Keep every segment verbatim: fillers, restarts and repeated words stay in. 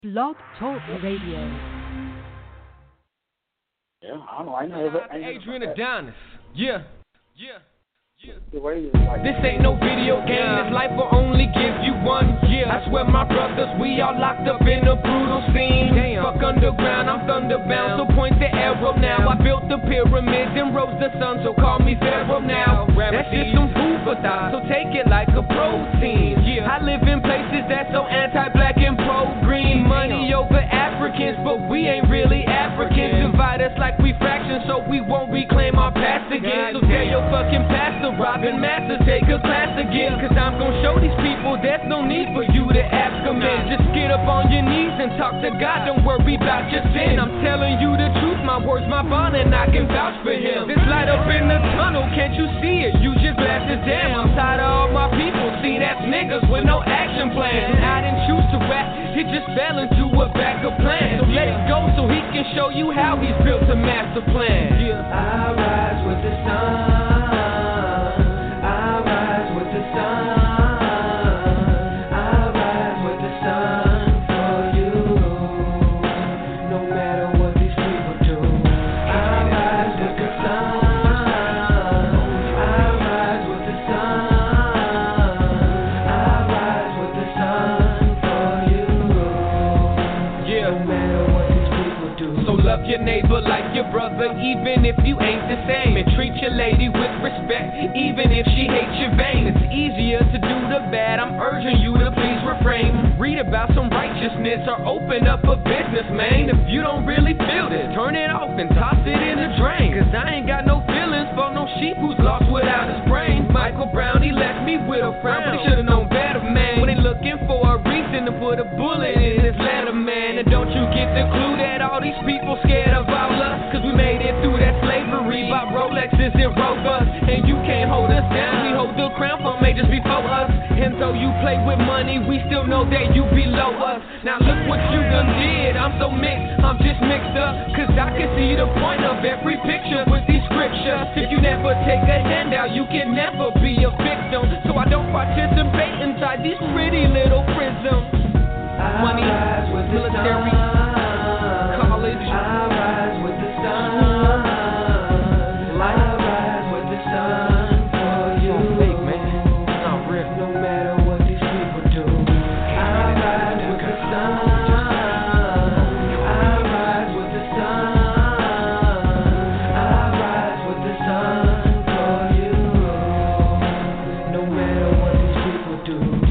Blog Talk Radio. Yeah, I don't know. I never. I never Adrian Adonis. Yeah. Yeah. This ain't no video game, yeah. This life will only give you one year. I swear my brothers, we all locked up in a brutal scene. Damn. Fuck underground, I'm thunderbound, so point the arrow now. I built the pyramids and rose the sun, so call me Pharaoh now. That's just some food for thought, so take it like a protein. Yeah. I live in places that's so anti-black and pro-green. Money over Africans, but we ain't really Africans. Divide us like we fractions, so we won't reclaim our past again. So tell your fucking pastor, Robin Master, take a class again. Cause I'm gon' show these people there's no need for you to ask them in. Just get up on your knees and talk to God, don't worry about your sin. I'm telling you the truth, my words, my bond, and I can vouch for him. This light up in the tunnel, can't you see it? Use your glasses, damn, I'm tired of all my people. See, that's niggas with no action plan. And I didn't choose to rap, it just fell into a backup plan. So let it go so he can show you how he's built a master plan. Yeah. I rise with the sun. Your neighbor like your brother, even if you ain't the same. And treat your lady with respect, even if she hates your vein. It's easier to do the bad, I'm urging you to please refrain. Read about some righteousness or open up a business, man. If you don't really feel this, turn it off and toss it in the drain. Cause I ain't got no feelings for no sheep who's lost without his brain. Michael Brown, he left me with a frown, but he should've known better, man. When they looking for a reason to put a bullet in his letter, man. And don't you get the clue that all these people scared of all us? Cause we made it through that slavery, bought Rolexes and Rovers, and you can't hold us down. We hold the crown for majors before us, and though you play with money, we still know that you below us. Now look what you done did, I'm so mixed, I'm just mixed up. Cause I can see the point of every picture with these scriptures. If you never take a handout, you can never be a victim. So I don't participate inside these pretty little prisms. Money, military, college, I rise with the sun. I rise with the sun for you. Fake, man. It's not real. No matter what these people do, I rise with the sun. I rise with the sun. I rise with the sun for you. No matter what these people do.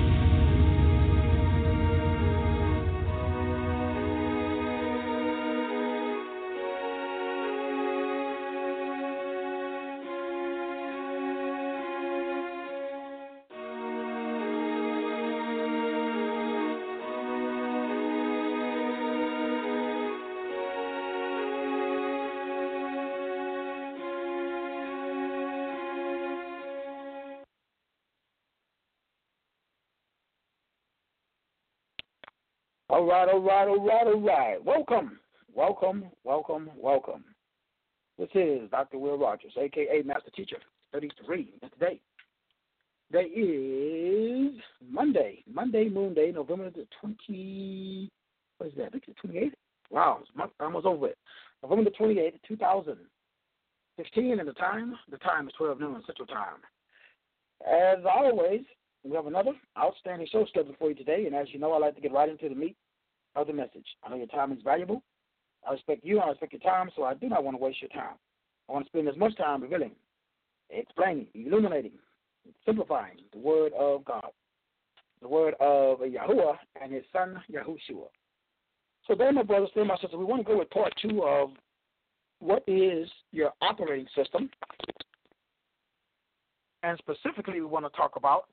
All right, all right, all right, all right. Welcome, welcome, welcome, welcome. This is Doctor Will Rogers, a k a. Master Teacher thirty-three. And today, today is Monday, Monday, Moon Day, November the twentieth. What is that? I think it's the twenty-eighth. Wow, it's month, almost over it. November the twenty-eighth, two thousand fifteen, and the time, the time is twelve noon Central Time. As always, we have another outstanding show scheduled for you today, and as you know, I like to get right into the meat of the message. I know your time is valuable. I respect you, I respect your time, so I do not want to waste your time. I want to spend as much time revealing, explaining, illuminating, simplifying the Word of God, the Word of Yahuwah and His Son, Yahushua. So then, my brothers and my sisters, we want to go with part two of what is your operating system, and specifically we want to talk about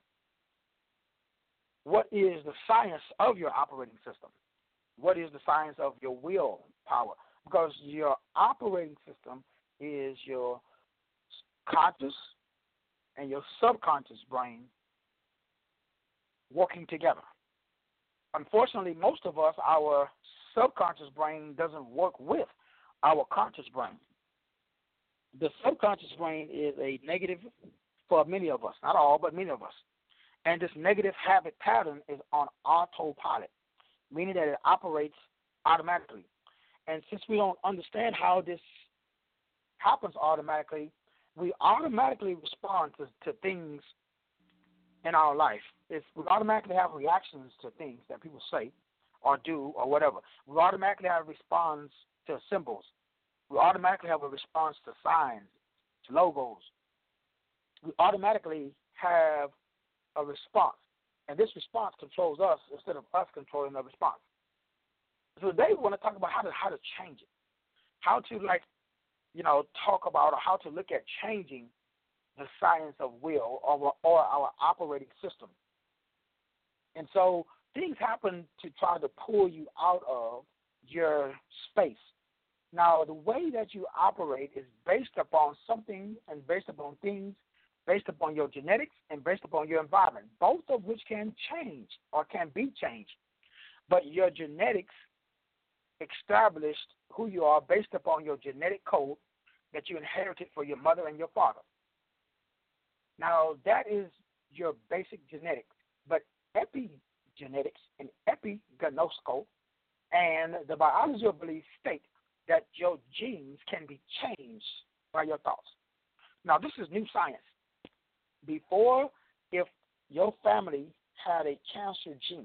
what is the science of your operating system? What is the science of your will power? Because your operating system is your conscious and your subconscious brain working together. Unfortunately, most of us, our subconscious brain doesn't work with our conscious brain. The subconscious brain is a negative for many of us, not all, but many of us. And this negative habit pattern is on autopilot. meaning that it operates automatically. And since we don't understand how this happens automatically, we automatically respond to, to things in our life. It's, we automatically have reactions to things that people say or do or whatever. We automatically have a response to symbols. We automatically have a response to signs, to logos. We automatically have a response. And this response controls us instead of us controlling the response. So today we want to talk about how to how to change it. How to, like, you know, talk about or how to look at changing the science of will or, or our operating system. And so things happen to try to pull you out of your space. Now, the way that you operate is based upon something and based upon things, based upon your genetics and based upon your environment, both of which can change or can be changed. But your genetics established who you are based upon your genetic code that you inherited from your mother and your father. Now, that is your basic genetics. But epigenetics and epigenosko and the biology of belief state that your genes can be changed by your thoughts. Now, this is new science. Before, if your family had a cancer gene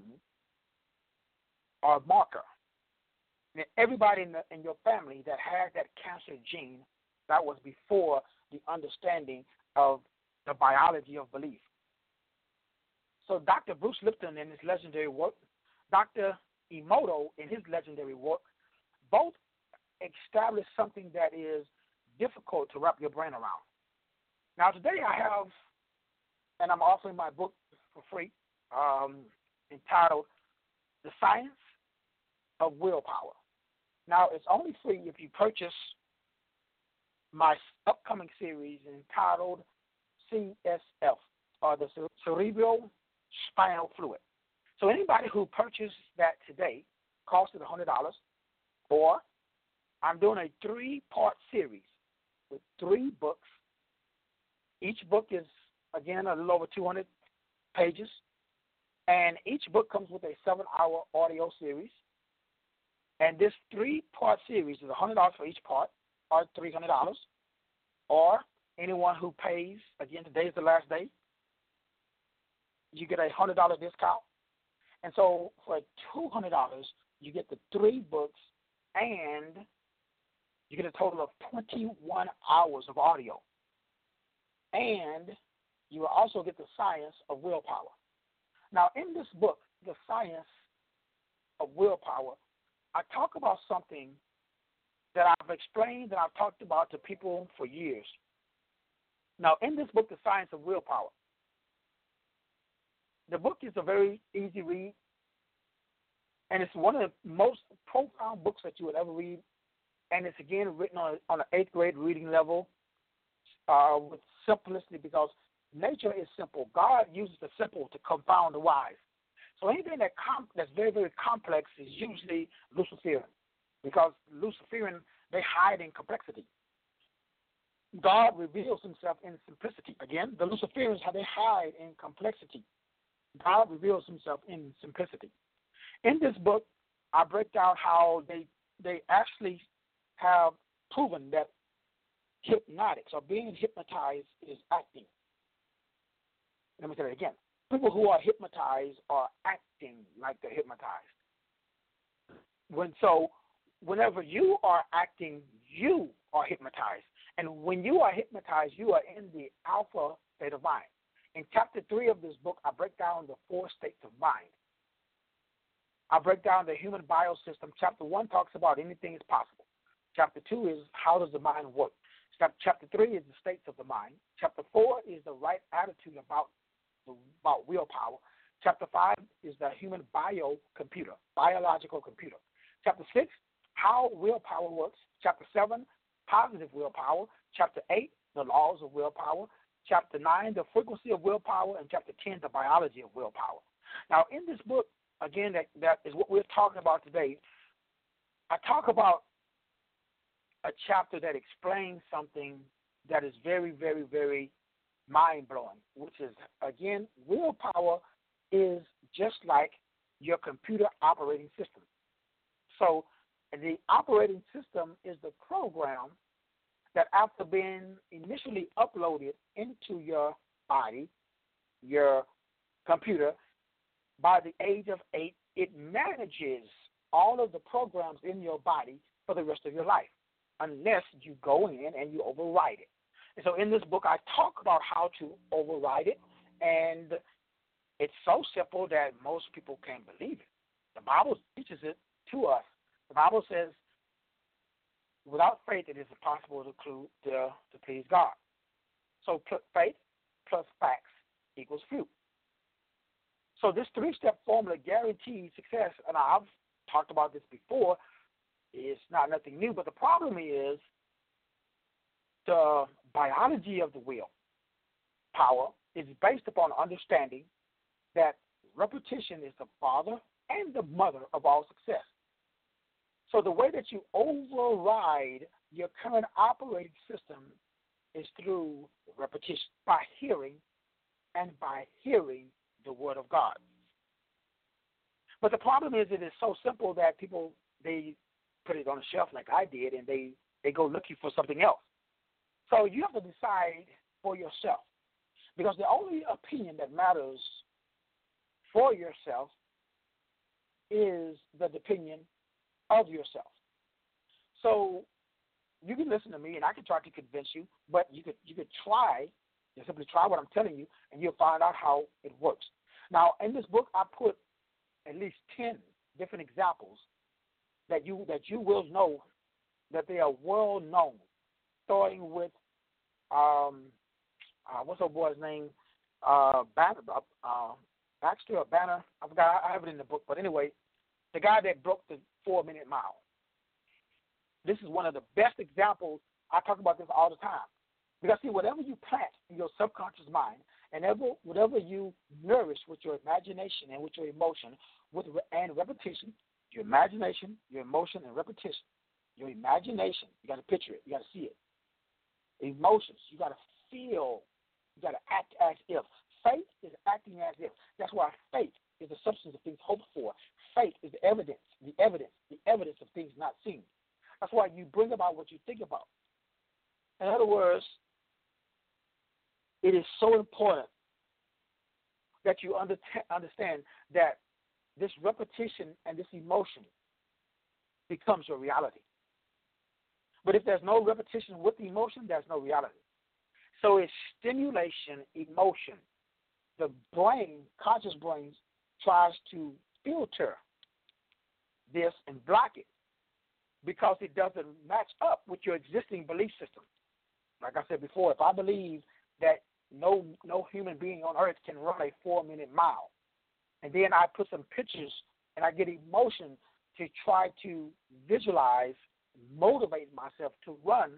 or marker, and everybody in, the, in your family that had that cancer gene, that was before the understanding of the biology of belief. So Doctor Bruce Lipton in his legendary work, Doctor Emoto in his legendary work, both established something that is difficult to wrap your brain around. Now today I have, and I'm offering my book for free, um, entitled The Science of Willpower. Now it's only free if you purchase my upcoming series entitled C S F, or the Cerebral Spinal Fluid. So anybody who purchased that today costs it one hundred dollars, or I'm doing a three-part series with three books. Each book is, again, a little over two hundred pages, and each book comes with a seven-hour audio series. And this three-part series is one hundred dollars for each part, or three hundred dollars, or anyone who pays, again, today is the last day, you get a one hundred dollars discount. And so for two hundred dollars, you get the three books, and you get a total of twenty-one hours of audio. And you will also get the science of willpower. Now, in this book, The Science of Willpower, I talk about something that I've explained and I've talked about to people for years. Now, in this book, The Science of Willpower, the book is a very easy read, and it's one of the most profound books that you would ever read, and it's, again, written on, on an eighth grade reading level uh, with simplicity, because nature is simple. God uses the simple to confound the wise. So anything that com- that's very, very complex is usually Luciferian, because Luciferian, they hide in complexity. God reveals himself in simplicity. Again, the Luciferians, how they hide in complexity. God reveals himself in simplicity. In this book, I break down how they they actually have proven that hypnotics or being hypnotized is acting. Let me say that again. People who are hypnotized are acting like they're hypnotized. When so, whenever you are acting, you are hypnotized. And when you are hypnotized, you are in the alpha state of mind. In chapter three of this book, I break down the four states of mind. I break down the human biosystem. Chapter one talks about anything is possible. Chapter two is how does the mind work. Chapter three is the states of the mind. Chapter four is the right attitude about about willpower. Chapter five is the human biocomputer, biological computer. Chapter six, how willpower works. Chapter seven, positive willpower. Chapter eight, the laws of willpower. Chapter nine, the frequency of willpower. And chapter ten, the biology of willpower. Now, in this book, again, that, that is what we're talking about today, I talk about a chapter that explains something that is very, very, very mind-blowing, which is, again, willpower is just like your computer operating system. So the operating system is the program that after being initially uploaded into your body, your computer, by the age of eight, it manages all of the programs in your body for the rest of your life, unless you go in and you override it. And so in this book, I talk about how to override it, and it's so simple that most people can't believe it. The Bible teaches it to us. The Bible says, without faith, it is impossible to, clue, to, to please God. So faith plus facts equals fruit. So this three-step formula guarantees success, and I've talked about this before. It's not nothing new, but the problem is the biology of the will power is based upon understanding that repetition is the father and the mother of all success. So the way that you override your current operating system is through repetition, by hearing and by hearing the word of God. But the problem is it is so simple that people, they put it on a shelf like I did, and they, they go looking for something else. So you have to decide for yourself, because the only opinion that matters for yourself is the opinion of yourself. So you can listen to me, and I can try to convince you, but you could you could try, you simply try what I'm telling you, and you'll find out how it works. Now, in this book, I put at least ten different examples that you that you will know that they are well known, starting with um, uh, what's our boy's name, uh, Banner, uh, Baxter or Banner. I forgot. I have it in the book, but anyway, the guy that broke the four-minute mile. This is one of the best examples. I talk about this all the time. Because, see, whatever you plant in your subconscious mind, and ever, whatever you nourish with your imagination and with your emotion with and repetition, your imagination, your emotion, and repetition. Your imagination, you got to picture it. You got to see it. Emotions, you got to feel. You got to act as if. Faith is acting as if. That's why faith is the substance of things hoped for. Faith is the evidence, the evidence, the evidence of things not seen. That's why you bring about what you think about. In other words, it is so important that you under- understand that this repetition and this emotion becomes your reality. But if there's no repetition with the emotion, there's no reality. So it's stimulation, emotion. The brain, conscious brain, tries to filter this and block it because it doesn't match up with your existing belief system. Like I said before, if I believe that no no human being on earth can run a four-minute mile, and then I put some pictures and I get emotion to try to visualize, motivate myself to run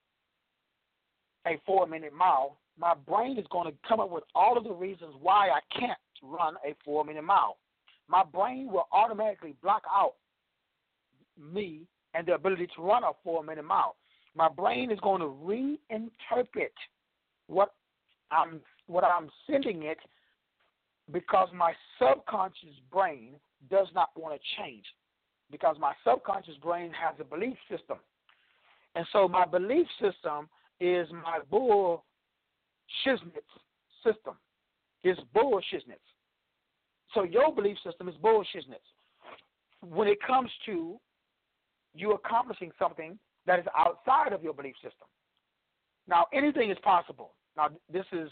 a four-minute mile, my brain is going to come up with all of the reasons why I can't run a four-minute mile. My brain will automatically block out me and the ability to run a four-minute mile. My brain is going to reinterpret what I'm what I'm sending it because my subconscious brain does not want to change, because my subconscious brain has a belief system. And so my belief system is my bull shiznitz system. It's bull shiznitz. So your belief system is bull shiznitz. When it comes to you accomplishing something that is outside of your belief system. Now, anything is possible. Now, this is,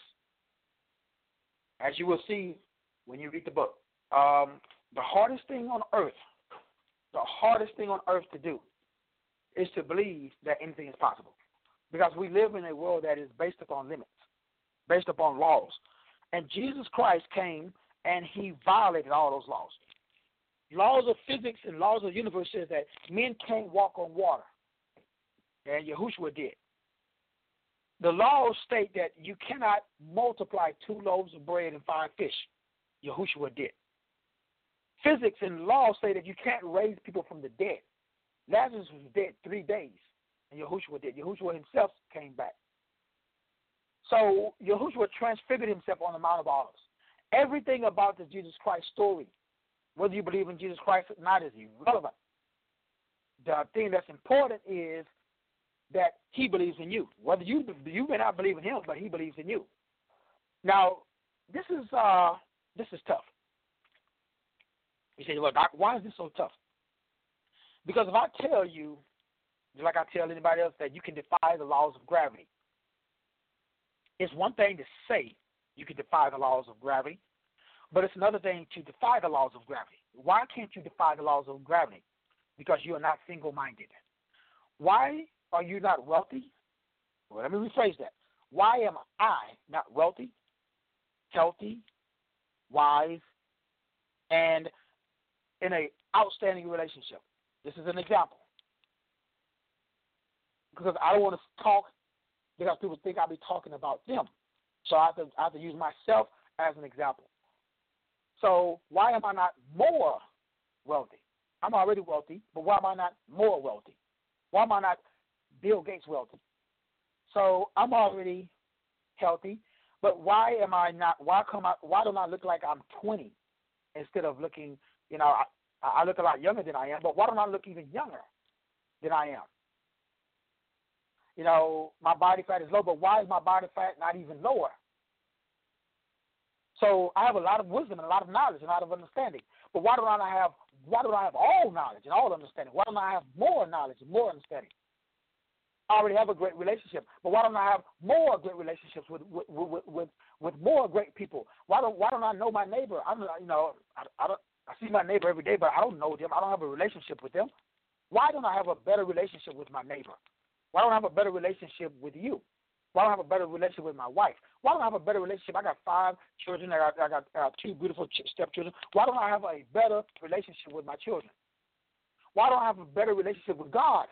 as you will see when you read the book, um, the hardest thing on earth, the hardest thing on earth to do is to believe that anything is possible. Because we live in a world that is based upon limits, based upon laws. And Jesus Christ came and he violated all those laws. Laws of physics and laws of the universe says that men can't walk on water. And Yahushua did. The laws state that you cannot multiply two loaves of bread and five fish. Yahushua did. Physics and laws say that you can't raise people from the dead. Lazarus was dead three days, and Yahushua did. Yahushua himself came back. So Yahushua transfigured himself on the Mount of Olives. Everything about the Jesus Christ story Whether you believe in Jesus Christ or not is irrelevant. The thing that's important is that he believes in you. Whether you you may not believe in him, but he believes in you. Now, this is uh this is tough. You say, well, Doc, why is this so tough? Because if I tell you, like I tell anybody else, that you can defy the laws of gravity, it's one thing to say you can defy the laws of gravity, but it's another thing to defy the laws of gravity. Why can't you defy the laws of gravity? Because you are not single-minded. Why are you not wealthy? Well, let me rephrase that. Why am I not wealthy, healthy, wise, and in an outstanding relationship? This is an example. Because I don't want to talk because people think I'll be talking about them. So I have to, I have to use myself as an example. So why am I not more wealthy? I'm already wealthy, but why am I not more wealthy? Why am I not Bill Gates wealthy? So I'm already healthy, but why am I not? Why come I, Why don't I look like I'm twenty instead of looking? You know, I, I look a lot younger than I am, but why don't I look even younger than I am? You know, my body fat is low, but why is my body fat not even lower? So I have a lot of wisdom and a lot of knowledge and a lot of understanding. But why don't I have why don't I have all knowledge and all understanding? Why don't I have more knowledge and more understanding? I already have a great relationship, but why don't I have more great relationships with with with, with, with more great people? Why don't Why don't I know my neighbor? I'm you know I, I don't I see my neighbor every day, but I don't know them. I don't have a relationship with them. Why don't I have a better relationship with my neighbor? Why don't I have a better relationship with you? Why don't I have a better relationship with my wife? Why don't I have a better relationship? I got five children. I got, I got uh, two beautiful stepchildren. Why don't I have a better relationship with my children? Why don't I have a better relationship with God?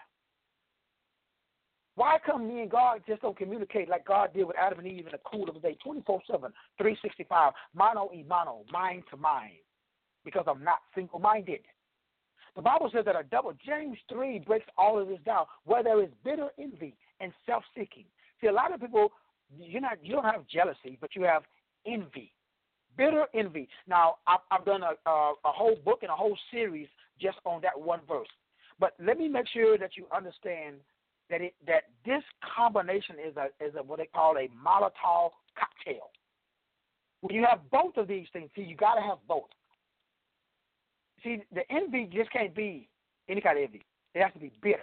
Why come me and God just don't communicate like God did with Adam and Eve in the cool of the day, twenty-four seven, three sixty-five, mano y mano, mind to mind? Because I'm not single-minded. The Bible says that a double, James three breaks all of this down, where there is bitter envy and self-seeking. See, a lot of people, you're not, you don't have jealousy, but you have envy, bitter envy. Now, I've, I've done a, a, a whole book and a whole series just on that one verse. But let me make sure that you understand that it, that this combination is a is a, what they call a Molotov cocktail. When you have both of these things, see, you got to have both. See, the envy just can't be any kind of envy. It has to be bitter.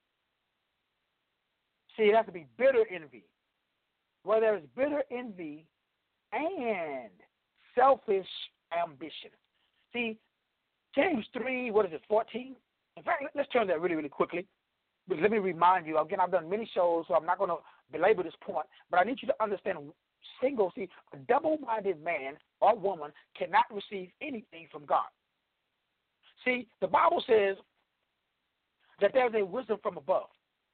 See, it has to be bitter envy. Where there is bitter envy and selfish ambition. See, James three, what is it, fourteen? In fact, let's turn that really, really quickly. But let me remind you, again, I've done many shows, so I'm not going to belabor this point, but I need you to understand single, see, a double-minded man or woman cannot receive anything from God. See, the Bible says that there's a wisdom from above.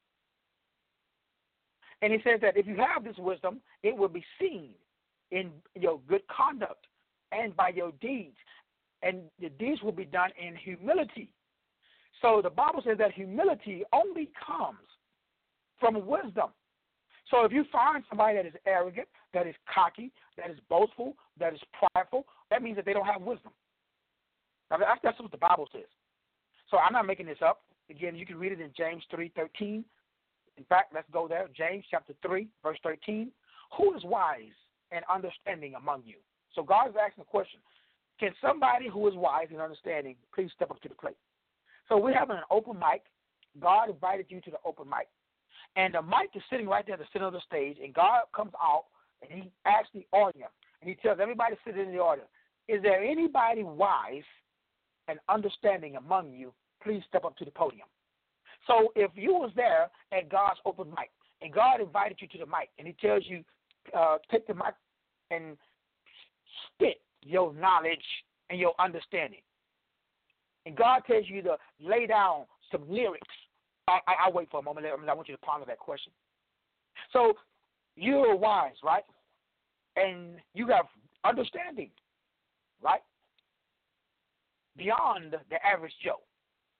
And he says that if you have this wisdom, it will be seen in your good conduct and by your deeds. And the deeds will be done in humility. So the Bible says that humility only comes from wisdom. So if you find somebody that is arrogant, that is cocky, that is boastful, that is prideful, that means that they don't have wisdom. Now, that's, that's what the Bible says. So I'm not making this up. Again, you can read it in James three thirteen. In fact, let's go there. James chapter three, verse thirteen. Who is wise and understanding among you? So God is asking a question. Can somebody who is wise and understanding please step up to the plate? So we're having an open mic. God invited you to the open mic. And the mic is sitting right there at the center of the stage, and God comes out, and he asks the audience, and he tells everybody sitting in the audience, is there anybody wise and understanding among you? Please step up to the podium. So if you was there at God's open mic, and God invited you to the mic, and he tells you, uh, take the mic and spit your knowledge and your understanding. And God tells you to lay down some lyrics. I, I, I'll wait for a moment. I want you to ponder that question. So you're wise, right? And you have understanding, right? Beyond the average Joe.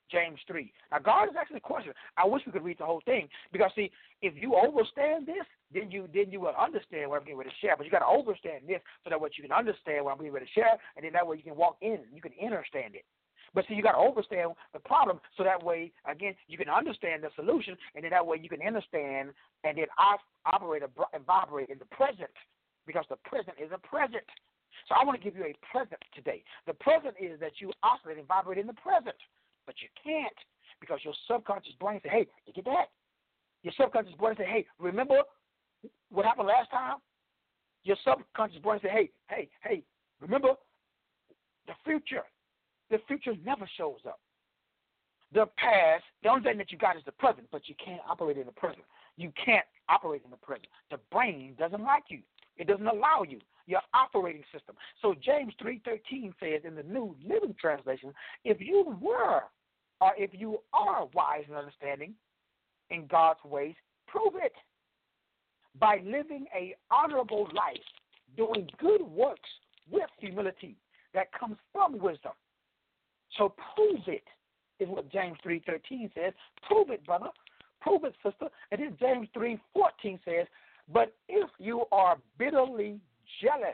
James three. Now, God is asking a question. I wish we could read the whole thing because, see, if you understand this, then you then you will understand what I'm getting ready to share. But you got to understand this so that way you can understand what I'm getting ready to share, and then that way you can walk in, you can understand it. But see, you got to understand the problem so that way, again, you can understand the solution, and then that way you can understand and then op- operate and vibrate in the present because the present is a present. So I want to give you a present today. The present is that you oscillate and vibrate in the present, but you can't because your subconscious brain says, hey, look at that. Your subconscious brain says, hey, remember what happened last time? Your subconscious brain says, hey, hey, hey, remember the future. The future never shows up. The past, the only thing that you got is the present, but you can't operate in the present. You can't operate in the present. The brain doesn't like you. It doesn't allow you, your operating system. So James three thirteen says in the New Living Translation, if you were or if you are wise and understanding in God's ways, prove it by living a honorable life, doing good works with humility that comes from wisdom. So prove it is what James three thirteen says. Prove it, brother. Prove it, sister. And then James three fourteen says, but if you are bitterly jealous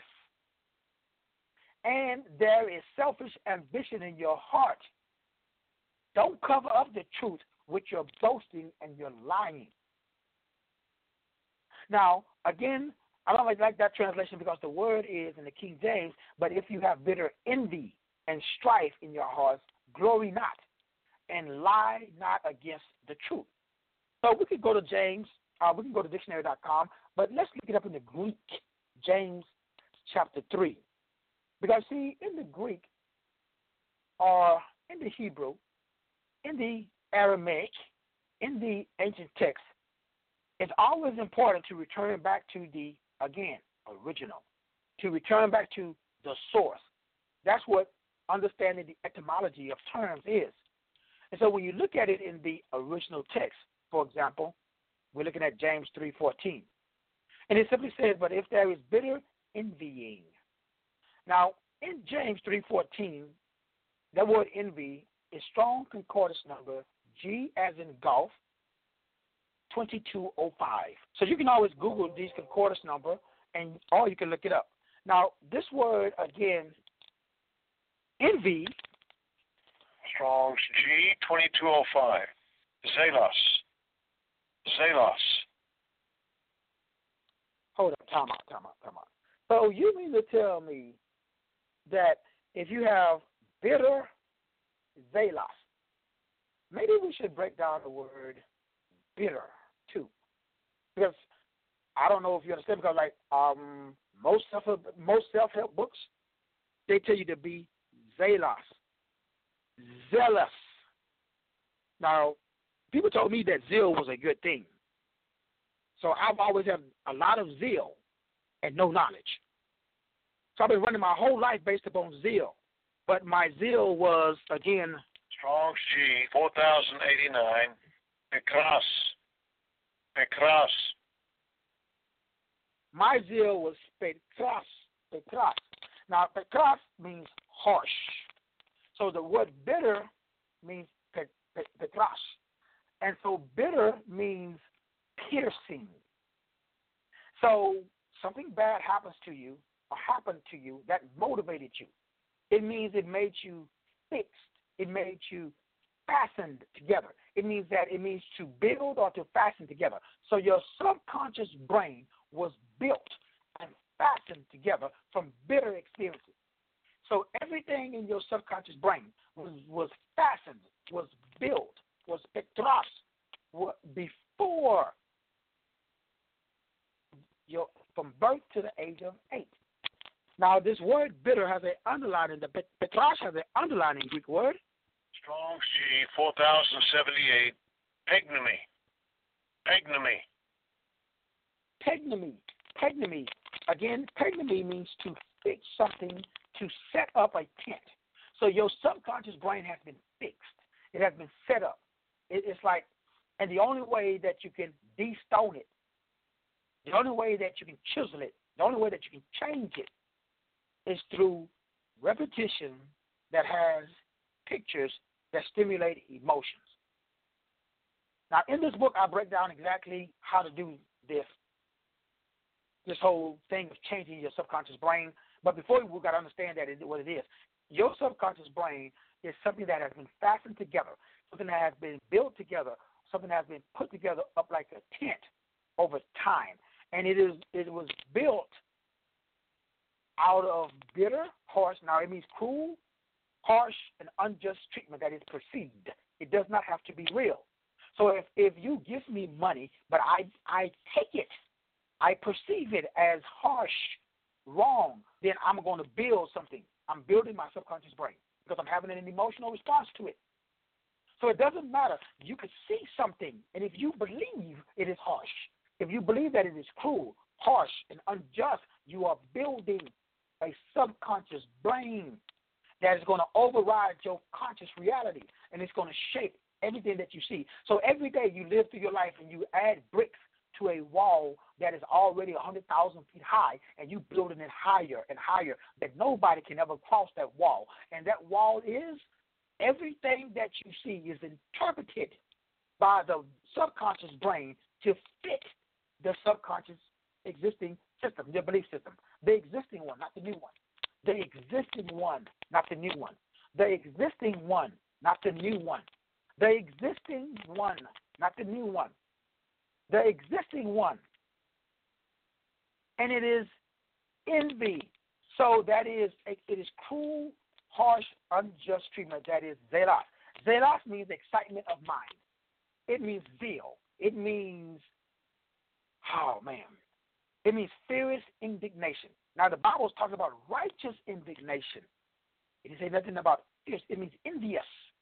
and there is selfish ambition in your heart, don't cover up the truth with your boasting and your lying. Now, again, I don't like, like that translation because the word is in the King James, but if you have bitter envy and strife in your hearts, glory not, and lie not against the truth. So we could go to James, uh, we can go to dictionary dot com, but let's look it up in the Greek, James chapter three. Because, see, in the Greek or in the Hebrew, in the Aramaic, in the ancient text, it's always important to return back to the, again, original, to return back to the source. That's what understanding the etymology of terms is. And so when you look at it in the original text, for example, we're looking at James three fourteen. And it simply says, but if there is bitter envying. Now, in James three fourteen, that word envy is strong concordance number G as in golf, twenty-two oh five. So you can always Google these concordance number, and or you can look it up. Now, this word, again, envy. Strong's G twenty-two oh five. Zelos. Zelos. Hold on, time out, time out, time out. So you mean to tell me that if you have bitter zelos, maybe we should break down the word bitter too, because I don't know if you understand. Because like um, most self most self help books, they tell you to be zealous, zealous. Now, people told me that zeal was a good thing. So I've always had a lot of zeal and no knowledge. So I've been running my whole life based upon zeal. But my zeal was, again, Strong's G four thousand eighty-nine. Pekras. Pekras. My zeal was pekras. Pekras. Now, pekras means harsh. So the word bitter means pe, pe, pekras. And so bitter means piercing. So something bad happens to you or happened to you that motivated you. It means it made you fixed. It made you fastened together. It means that it means to build or to fasten together. So your subconscious brain was built and fastened together from bitter experiences. So everything in your subconscious brain was, was fastened, was built, was pektros before your from birth to the age of eight. Now, this word bitter has an underlining. The petros has an underlining Greek word. Strong's G four thousand seventy-eight. Pegnomy. Pegnomy. Pegnomy. Pegnomy. Again, pegnomy means to fix something, to set up a tent. So your subconscious brain has been fixed. It has been set up. It, it's like, and the only way that you can de-stone it, the only way that you can chisel it, the only way that you can change it is through repetition that has pictures that stimulate emotions. Now, in this book, I break down exactly how to do this, this whole thing of changing your subconscious brain. But before we've got to understand that it, what it is. Your subconscious brain is something that has been fastened together, something that has been built together, something that has been put together up like a tent over time. And it is it was built out of bitter, harsh, now it means cruel, harsh, and unjust treatment that is perceived. It does not have to be real. So if, if you give me money, but I I take it, I perceive it as harsh, wrong, then I'm going to build something. I'm building my subconscious brain because I'm having an emotional response to it. So it doesn't matter. You could see something, and if you believe it is harsh, if you believe that it is cruel, harsh, and unjust, you are building a subconscious brain that is going to override your conscious reality, and it's going to shape everything that you see. So every day you live through your life and you add bricks to a wall that is already one hundred thousand feet high, and you building it higher and higher, that nobody can ever cross that wall. And that wall is everything that you see is interpreted by the subconscious brain to fit the subconscious existing system, the belief system, the existing one, not the new one. The existing one, not the new one. The existing one, not the new one. The existing one, not the new one. The existing one. And it is envy. So that is, it is cruel, harsh, unjust treatment. That is zelos. Zelos means excitement of mind. It means zeal. It means, oh man, it means furious indignation. Now the Bible is talking about righteous indignation. It didn't say nothing about fierce. It means envious.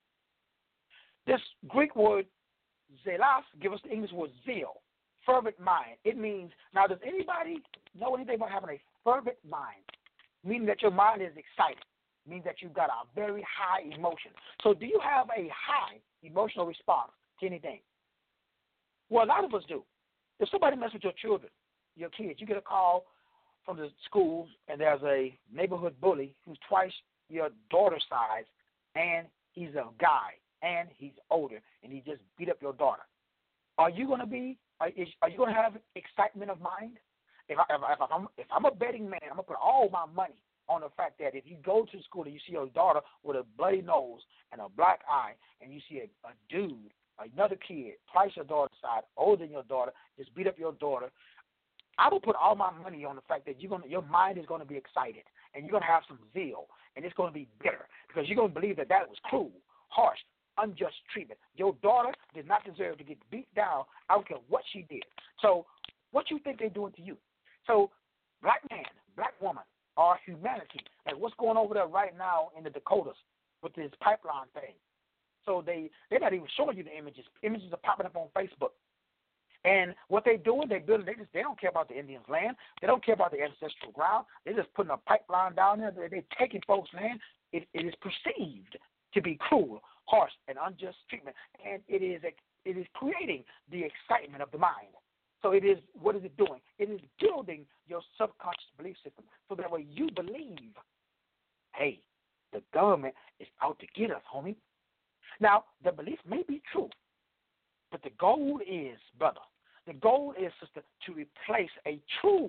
This Greek word zelos gives us the English word zeal, fervent mind. It means, now does anybody know anything about having a fervent mind? Meaning that your mind is excited. Means that you've got a very high emotion. So do you have a high emotional response to anything? Well, a lot of us do. If somebody messes with your children, your kids, you get a call from the school and there's a neighborhood bully who's twice your daughter's size, and he's a guy, and he's older, and he just beat up your daughter. Are you going to be, are, is, are you going to have excitement of mind? If, I, if, if, I'm, if I'm a betting man, I'm going to put all my money on the fact that if you go to school and you see your daughter with a bloody nose and a black eye, and you see a, a dude, another kid, twice your daughter's size, older than your daughter, just beat up your daughter, I will put all my money on the fact that you're gonna, your mind is going to be excited, and you're going to have some zeal, and it's going to be bitter, because you're going to believe that that was cruel, harsh, unjust treatment. Your daughter did not deserve to get beat down. I don't care what she did. So what you think they're doing to you? So black man, black woman, or humanity, like what's going over there right now in the Dakotas with this pipeline thing. So they, they're not even showing you the images. Images are popping up on Facebook. And what they're doing, they building, they just they don't care about the Indians' land. They don't care about the ancestral ground. They're just putting a pipeline down there. They're, they're taking folks' land. It, it is perceived to be cruel, harsh, and unjust treatment, and it is a, it is creating the excitement of the mind. So it is, what is it doing? It is building your subconscious belief system so that way you believe, hey, the government is out to get us, homie. Now, the belief may be true, but the goal is, brother, the goal is, sister, to replace a true.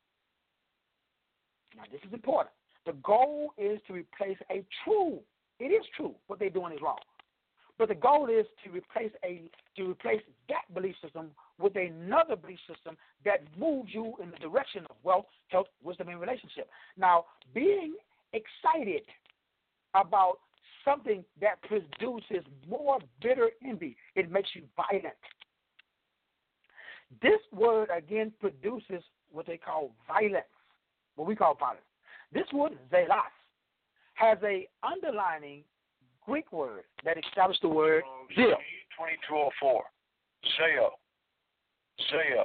Now, this is important. The goal is to replace a true. It is true. What they're doing is wrong. But the goal is to replace a to replace that belief system with another belief system that moves you in the direction of wealth, health, wisdom, and relationship. Now, being excited about something that produces more bitter envy, it makes you violent. This word, again, produces what they call violence, what we call violence. This word, zelos, has a underlining Greek word that establishes the word zeal. twenty-two oh four. Zeo. Zeo.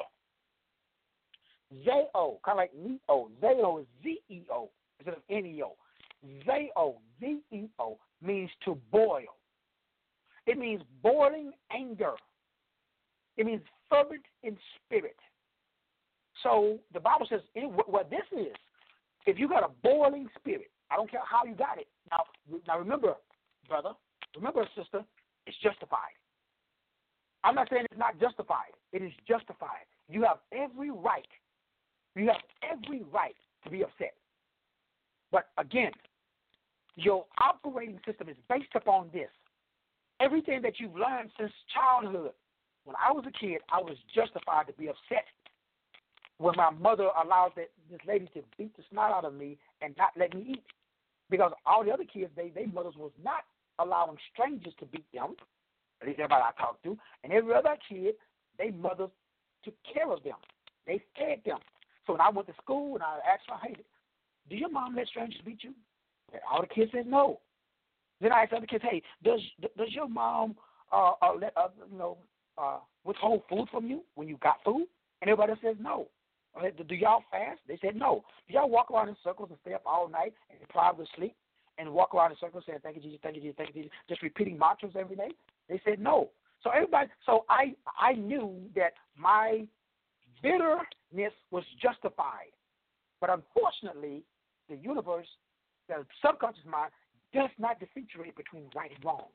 Zeo, kind of like Neo. Zeo is Z E O instead of N E O. Zeo, Z E O, means to boil. It means boiling anger. It means fervent in spirit. So the Bible says what this is, if you got a boiling spirit, I don't care how you got it. Now, now remember, brother, Remember, sister, it's justified. I'm not saying it's not justified. It is justified. You have every right. You have every right to be upset. But again, your operating system is based upon this. Everything that you've learned since childhood. When I was a kid, I was justified to be upset when my mother allowed that, this lady to beat the snot out of me and not let me eat. Because all the other kids, they, they mothers was not allowing strangers to beat them, at least everybody I talked to. And every other kid, they mothers took care of them. They fed them. So when I went to school and I asked her, hey, do your mom let strangers beat you? And all the kids said no. Then I asked other kids, hey, does does your mom uh, uh, let uh, you know uh, withhold food from you when you got food? And everybody says no. I said, do y'all fast? They said no. Do y'all walk around in circles and stay up all night and deprive of sleep and walk around in circles saying thank you Jesus, thank you Jesus, thank you Jesus, just repeating mantras every day? They said no. So everybody, so I I knew that my bitterness was justified, but unfortunately, the universe, the subconscious mind, does not differentiate between right and wrong.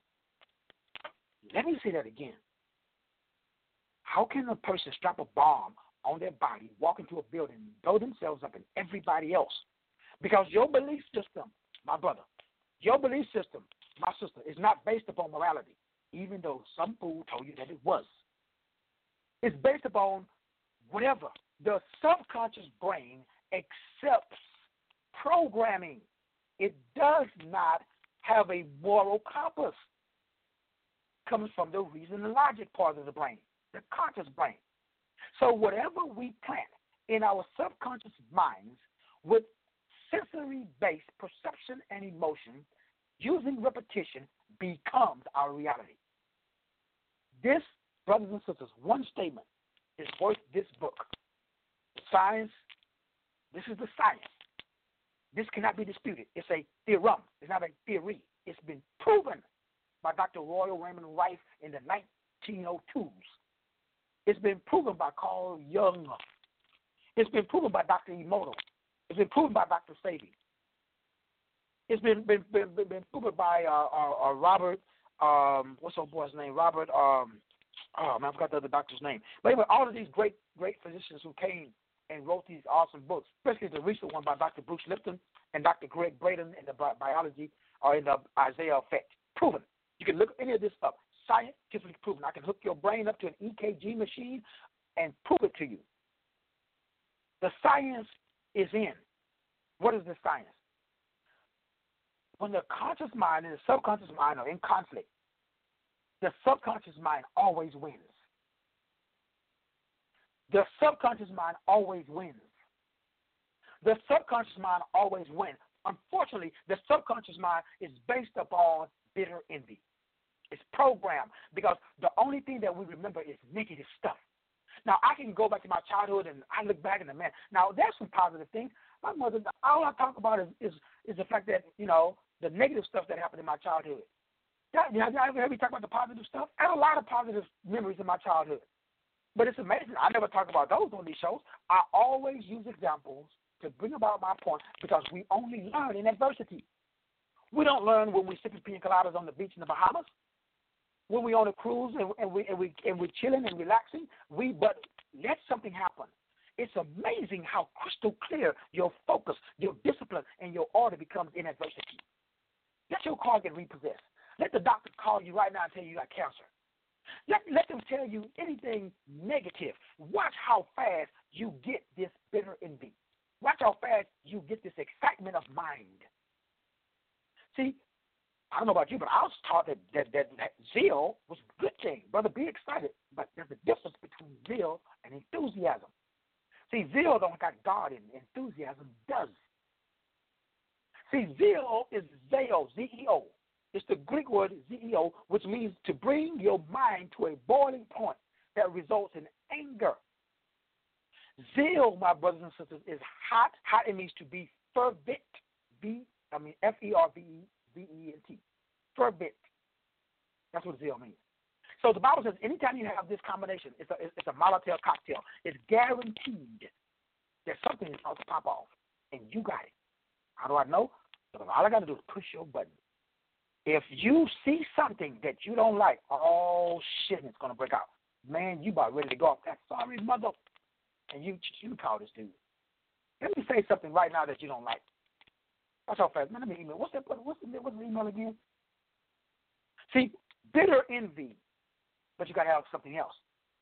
Let me say that again. How can a person strap a bomb on their body, walk into a building, blow themselves up and everybody else? Because your belief system, my brother, your belief system, my sister, is not based upon morality, even though some fool told you that it was. It's based upon whatever. The subconscious brain accepts programming. It does not have a moral compass. It comes from the reason and logic part of the brain, the conscious brain. So whatever we plant in our subconscious minds with sensory-based perception and emotion using repetition becomes our reality. This, brothers and sisters, one statement is worth this book. Science, this is the science. This cannot be disputed. It's a theorem. It's not a theory. It's been proven by Doctor Royal Raymond Rife in the nineteen oh twos. It's been proven by Carl Jung. It's been proven by Doctor Emoto. It's been proven by Doctor Sabi. It's been been been, been, been proven by uh, uh, uh, Robert. Um, what's old boy's name? Robert. Um, oh man, I forgot the other doctor's name. But anyway, all of these great great physicians who came and wrote these awesome books, especially the recent one by Doctor Bruce Lipton and Doctor Greg Braden in the bi- biology or in the Isaiah effect. Proven. You can look any of this up. Scientifically proven. I can hook your brain up to an E K G machine and prove it to you. The science is in. What is the science? When the conscious mind and the subconscious mind are in conflict, the subconscious mind always wins. The subconscious mind always wins. The subconscious mind always wins. Unfortunately, the subconscious mind is based upon bitter envy. It's programmed because the only thing that we remember is negative stuff. Now, I can go back to my childhood and I look back and the man. Now, there's some positive things. My mother, all I talk about is, is, is the fact that, you know, the negative stuff that happened in my childhood. Have you ever heard me talk about the positive stuff? I have a lot of positive memories in my childhood. But it's amazing. I never talk about those on these shows. I always use examples to bring about my point because we only learn in adversity. We don't learn when we're sipping pina coladas on the beach in the Bahamas, when we're on a cruise and, and, we, and, we, and we're chilling and relaxing. We But let something happen. It's amazing how crystal clear your focus, your discipline, and your order becomes in adversity. Let your car get repossessed. Let the doctor call you right now and tell you you got cancer. Let, let them tell you anything negative. Watch how fast you get this bitter envy. Watch how fast you get this excitement of mind. See, I don't know about you, but I was taught that, that, that, that zeal was a good thing. Brother, be excited. But there's a difference between zeal and enthusiasm. See, zeal don't got God in. Enthusiasm does. See, zeal is zeo, Z E O. It's the Greek word Z E O, which means to bring your mind to a boiling point that results in anger. Zeal, my brothers and sisters, is hot. Hot, it means to be fervent. B, I mean, F E R V E V E N T. Fervent. That's what zeal means. So the Bible says anytime you have this combination, it's a, it's a Molotov cocktail. It's guaranteed that something is about to pop off, and you got it. How do I know? Because all I got to do is push your button. If you see something that you don't like, oh, shit, it's going to break out. Man, you about ready to go off that sorry mother. And you you call this dude. Let me say something right now that you don't like. Watch how fast. Man, let me email. What's that? What's the, what's the email again? See, bitter envy, but you got to have something else.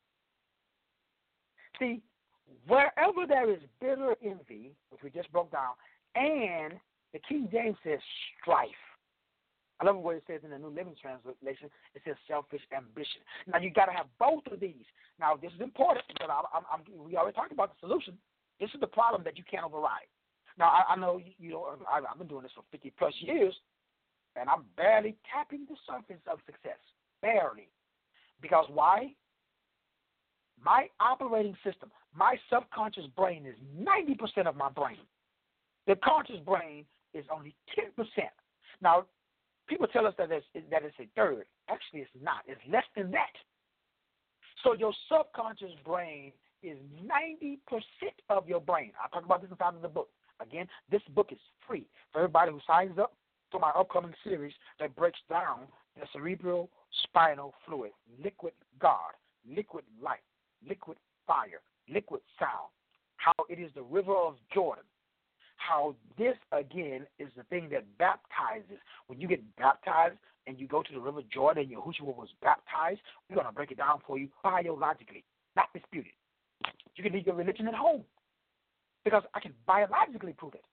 See, wherever there is bitter envy, which we just broke down, and the King James says strife. I love what it says in the New Living Translation. It says selfish ambition. Now, you got to have both of these. Now, this is important because I, I'm, I'm, we already talked about the solution. This is the problem that you can't override. Now, I, I know, you know, I, I've been doing this for fifty plus years, and I'm barely tapping the surface of success. Barely. Because why? My operating system, my subconscious brain is ninety percent of my brain. The conscious brain is only ten percent. Now, people tell us that it's, that it's a third. Actually, it's not. It's less than that. So your subconscious brain is ninety percent of your brain. I talk about this inside of the book. Again, this book is free for everybody who signs up for my upcoming series that breaks down the cerebral spinal fluid, liquid God, liquid light, liquid fire, liquid sound, how it is the river of Jordan, how this, again, is the thing that baptizes. When you get baptized and you go to the river Jordan and Yahushua was baptized, we're going to break it down for you biologically, not disputed. You can leave your religion at home because I can biologically prove it.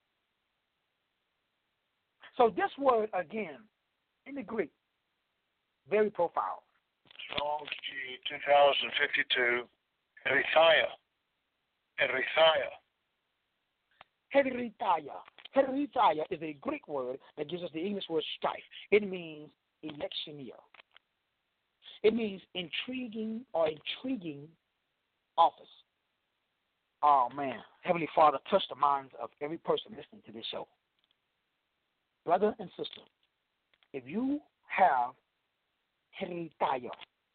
So this word, again, in the Greek, very profound. Strong's G two thousand fifty-two, Erithia. Erithia. Heritaya. Heritaya is a Greek word that gives us the English word strife. It means electioneer. It means intriguing or intriguing office. Oh, man. Heavenly Father, touch the minds of every person listening to this show. Brother and sister, if you have Heritaya,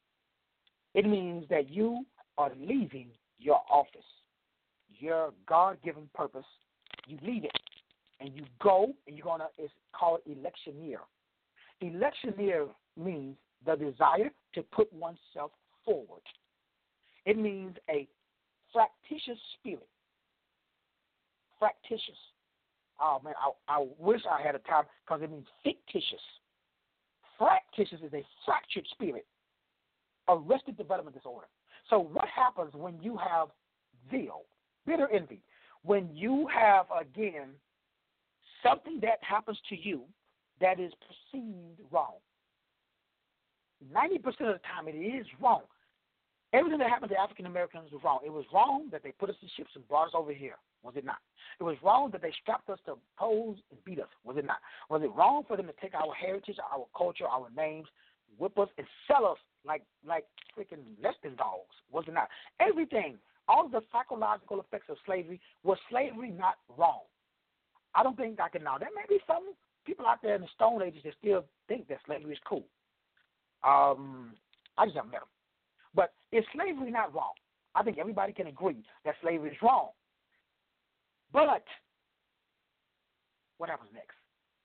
it means that you are leaving your office, your God-given purpose. You leave it, and you go, and you're going to, it's called electioneer. Electioneer means the desire to put oneself forward. It means a fractious spirit. Fractious. Oh, man, I, I wish I had a time because it means fictitious. Fractious is a fractured spirit, arrested development disorder. So what happens when you have zeal, bitter envy? When you have, again, something that happens to you that is perceived wrong. ninety percent of the time it is wrong. Everything that happened to African Americans was wrong. It was wrong that they put us in ships and brought us over here. Was it not? It was wrong that they strapped us to poles and beat us. Was it not? Was it wrong for them to take our heritage, our culture, our names, whip us, and sell us like like freaking less than dogs? Was it not? Everything, all of the psychological effects of slavery, was slavery not wrong? I don't think I can now. There may be some people out there in the Stone Ages that still think that slavery is cool. Um, I just haven't met them. But is slavery not wrong? I think everybody can agree that slavery is wrong. But what happens next?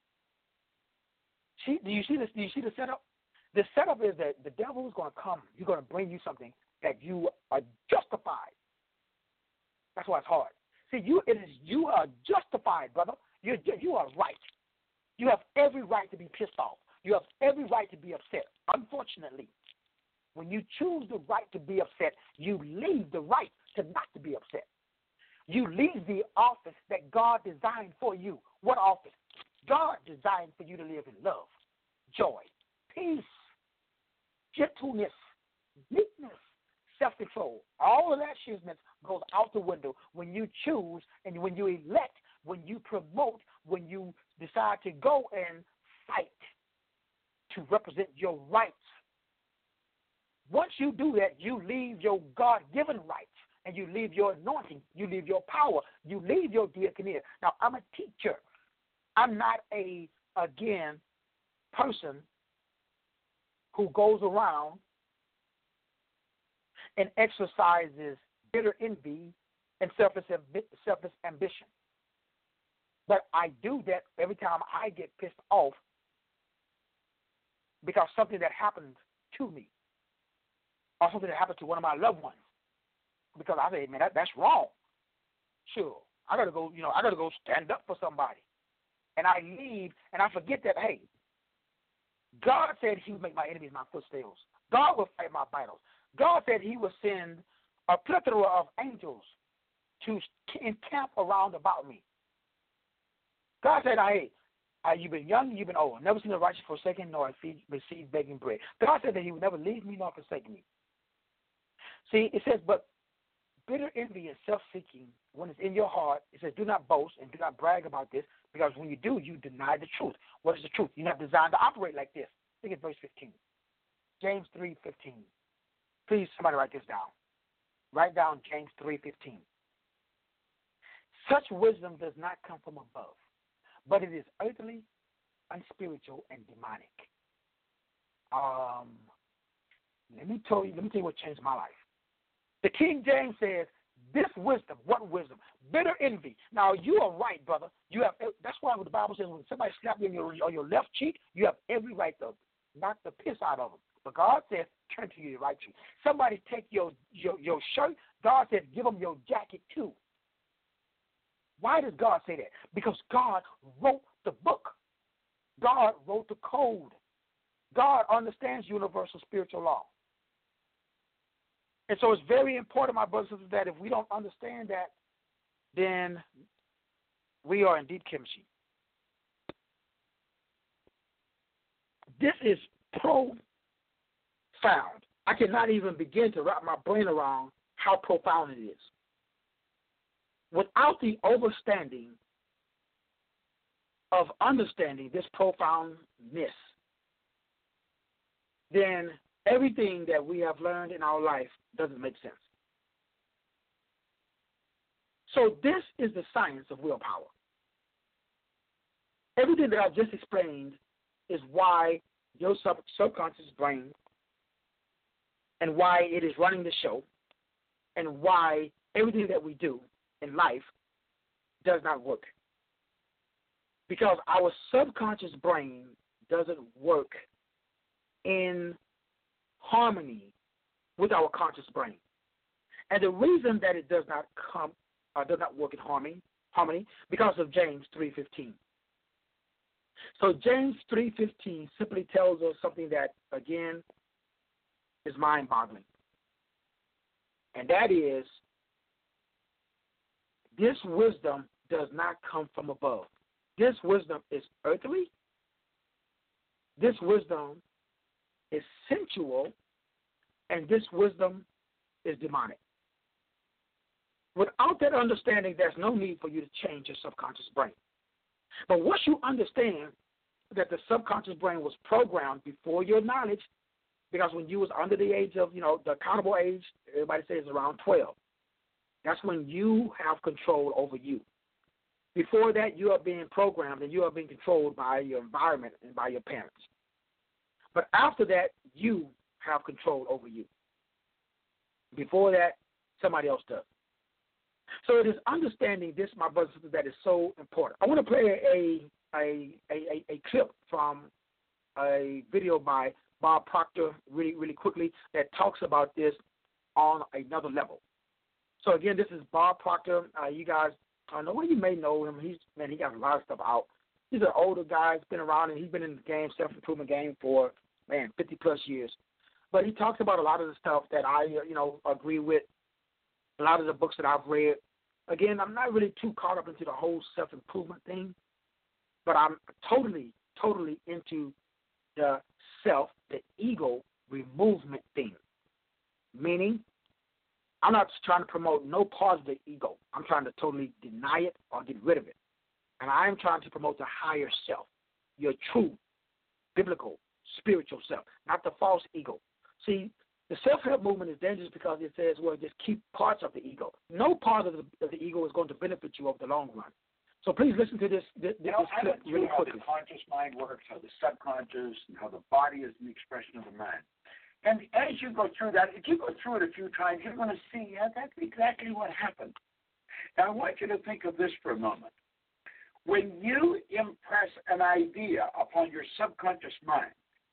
See, do you see this? Do you see the setup? The setup is that the devil is going to come. He's going to bring you something that you are justified. That's why it's hard. See, you it is you are justified, brother. You you are right. You have every right to be pissed off. You have every right to be upset. Unfortunately, when you choose the right to be upset, you leave the right to not to be upset. You leave the office that God designed for you. What office? God designed for you to live in love, joy, peace, gentleness, meekness, self-control. All of that shizness goes out the window when you choose and when you elect, when you promote, when you decide to go and fight to represent your rights. Once you do that, you leave your God-given rights, and you leave your anointing, you leave your power, you leave your diaconia. Now, I'm a teacher. I'm not a, again, person who goes around and exercises bitter envy and selfish, selfish ambition. But I do that every time I get pissed off because something that happened to me or something that happened to one of my loved ones. Because I say, man, that, that's wrong. Sure, I got to go, you know, I got to go stand up for somebody. And I leave, and I forget that, hey, God said he would make my enemies my footstools. God will fight my battles. God said he will send a plethora of angels to encamp around about me. God said, hey, uh, you've been young, you've been old. Never seen the righteous forsaken, nor received begging bread. God said that he would never leave me nor forsake me. See, it says, but bitter envy and self-seeking, when it's in your heart, it says, do not boast and do not brag about this, because when you do, you deny the truth. What is the truth? You're not designed to operate like this. Look at verse fifteen. James three fifteen. Please, somebody write this down. Write down James three fifteen. Such wisdom does not come from above, but it is earthly, unspiritual, and demonic. Um, let me tell you, let me tell you what changed my life. The King James says, this wisdom, what wisdom? Bitter envy. Now, you are right, brother. You have. That's why the Bible says when somebody slaps you on your, on your left cheek, you have every right to knock the piss out of them. But God says, turn to your right cheek. Somebody take your, your, your shirt. God says, give them your jacket too. Why does God say that? Because God wrote the book. God wrote the code. God understands universal spiritual law. And so it's very important, my brothers and sisters, that if we don't understand that, then we are in deep chemistry. This is profound. I cannot even begin to wrap my brain around how profound it is. Without the overstanding of understanding this profoundness, then everything that we have learned in our life doesn't make sense. So this is the science of willpower. Everything that I've just explained is why your sub- subconscious brain and why it is running the show and why everything that we do in life does not work. Because our subconscious brain doesn't work in harmony with our conscious brain. And the reason that it does not come uh, does not work in harmony, harmony because of James three fifteen. So James three fifteen simply tells us something that, again, is mind-boggling. And that is, this wisdom does not come from above. This wisdom is earthly. This wisdom is sensual. And this wisdom is demonic. Without that understanding, there's no need for you to change your subconscious brain. But once you understand that the subconscious brain was programmed before your knowledge, because when you was under the age of, you know, the accountable age, everybody says around twelve. That's when you have control over you. Before that, you are being programmed and you are being controlled by your environment and by your parents. But after that, you have control over you. Before that, somebody else does. So it is understanding this, my brothers and sisters, that is so important. I want to play a a, a, a clip from a video by Bob Proctor really, really quickly that talks about this on another level. So, again, this is Bob Proctor. Uh, you guys, I know you may know him. He's, man, he got a lot of stuff out. He's an older guy. He's been around, and he's been in the game, self-improvement game for, man, fifty-plus years. But he talks about a lot of the stuff that I, you know, agree with, a lot of the books that I've read. Again, I'm not really too caught up into the whole self-improvement thing, but I'm totally, totally into the self, the ego removement thing. Meaning, I'm not trying to promote no part of the ego. I'm trying to totally deny it or get rid of it. And I am trying to promote the higher self, your true, biblical, spiritual self, not the false ego. See, the self-help movement is dangerous because it says, well, just keep parts of the ego. No part of the, of the ego is going to benefit you over the long run. So please listen to this, this, you this know, clip really how quickly. The conscious mind works, how the subconscious, and how the body is an expression of the mind. And as you go through that, if you go through it a few times, you're going to see, yeah, that's exactly what happened. Now, I want you to think of this for a moment. When you impress an idea upon your subconscious mind,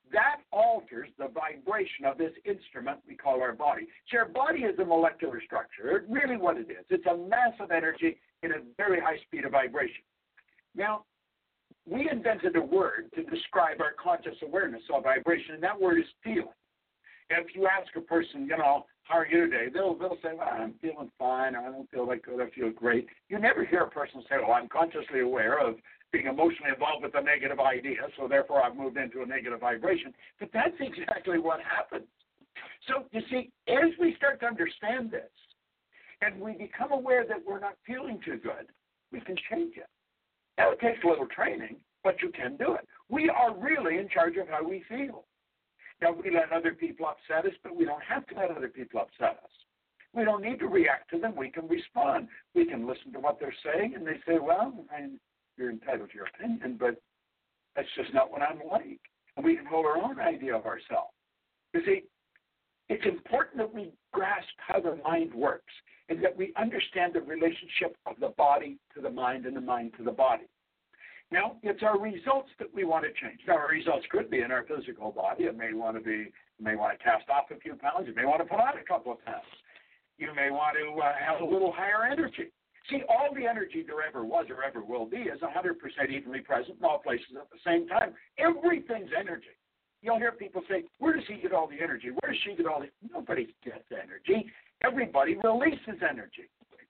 that alters the vibration of this instrument we call our body. See, our body is a molecular structure. It's really what it is. It's a mass of energy in a very high speed of vibration. Now, we invented a word to describe our conscious awareness of vibration, and that word is feeling. If you ask a person, you know, how are you today? They'll, they'll say, well, I'm feeling fine. I don't feel like good. I feel great. You never hear a person say, oh, I'm consciously aware of being emotionally involved with a negative idea, so therefore I've moved into a negative vibration. But that's exactly what happens. So, you see, as we start to understand this, and we become aware that we're not feeling too good, we can change it. Now, it takes a little training, but you can do it. We are really in charge of how we feel. Now, we let other people upset us, but we don't have to let other people upset us. We don't need to react to them. We can respond. We can listen to what they're saying, and they say, well, I, you're entitled to your opinion, but that's just not what I'm like. And we can hold our own idea of ourselves. You see, it's important that we grasp how the mind works and that we understand the relationship of the body to the mind and the mind to the body. Now, it's our results that we want to change. Now, our results could be in our physical body. It may want to be, you may want to cast off a few pounds. You may want to put on a couple of pounds. You may want to uh, have a little higher energy. See, all the energy there ever was or ever will be is one hundred percent evenly present in all places at the same time. Everything's energy. You'll hear people say, where does he get all the energy? Where does she get all the Nobody gets energy. Everybody releases energy.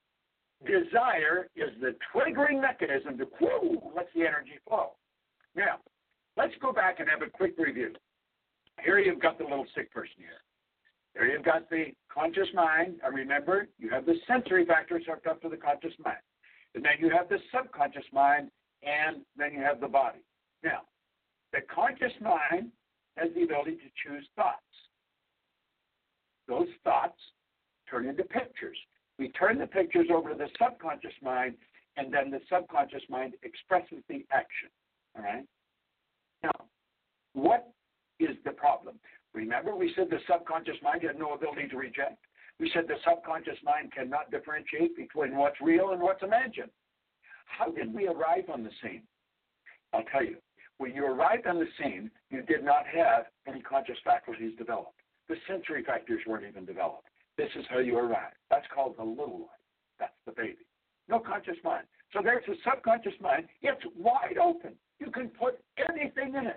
Desire is the triggering mechanism to, whoo, lets the energy flow. Now, let's go back and have a quick review. Here you've got the little sick person here. There you've got the conscious mind. And remember, you have the sensory factors hooked up to the conscious mind. And then you have the subconscious mind, and then you have the body. Now, the conscious mind has the ability to choose thoughts. Those thoughts turn into pictures. We turn the pictures over to the subconscious mind, and then the subconscious mind expresses the action. All right? Now, what is the problem? Remember, we said the subconscious mind had no ability to reject. We said the subconscious mind cannot differentiate between what's real and what's imagined. How did we arrive on the scene? I'll tell you. When you arrived on the scene, you did not have any conscious faculties developed. The sensory factors weren't even developed. This is how you arrive. That's called the little one. That's the baby. No conscious mind. So there's a subconscious mind. It's wide open. You can put anything in it.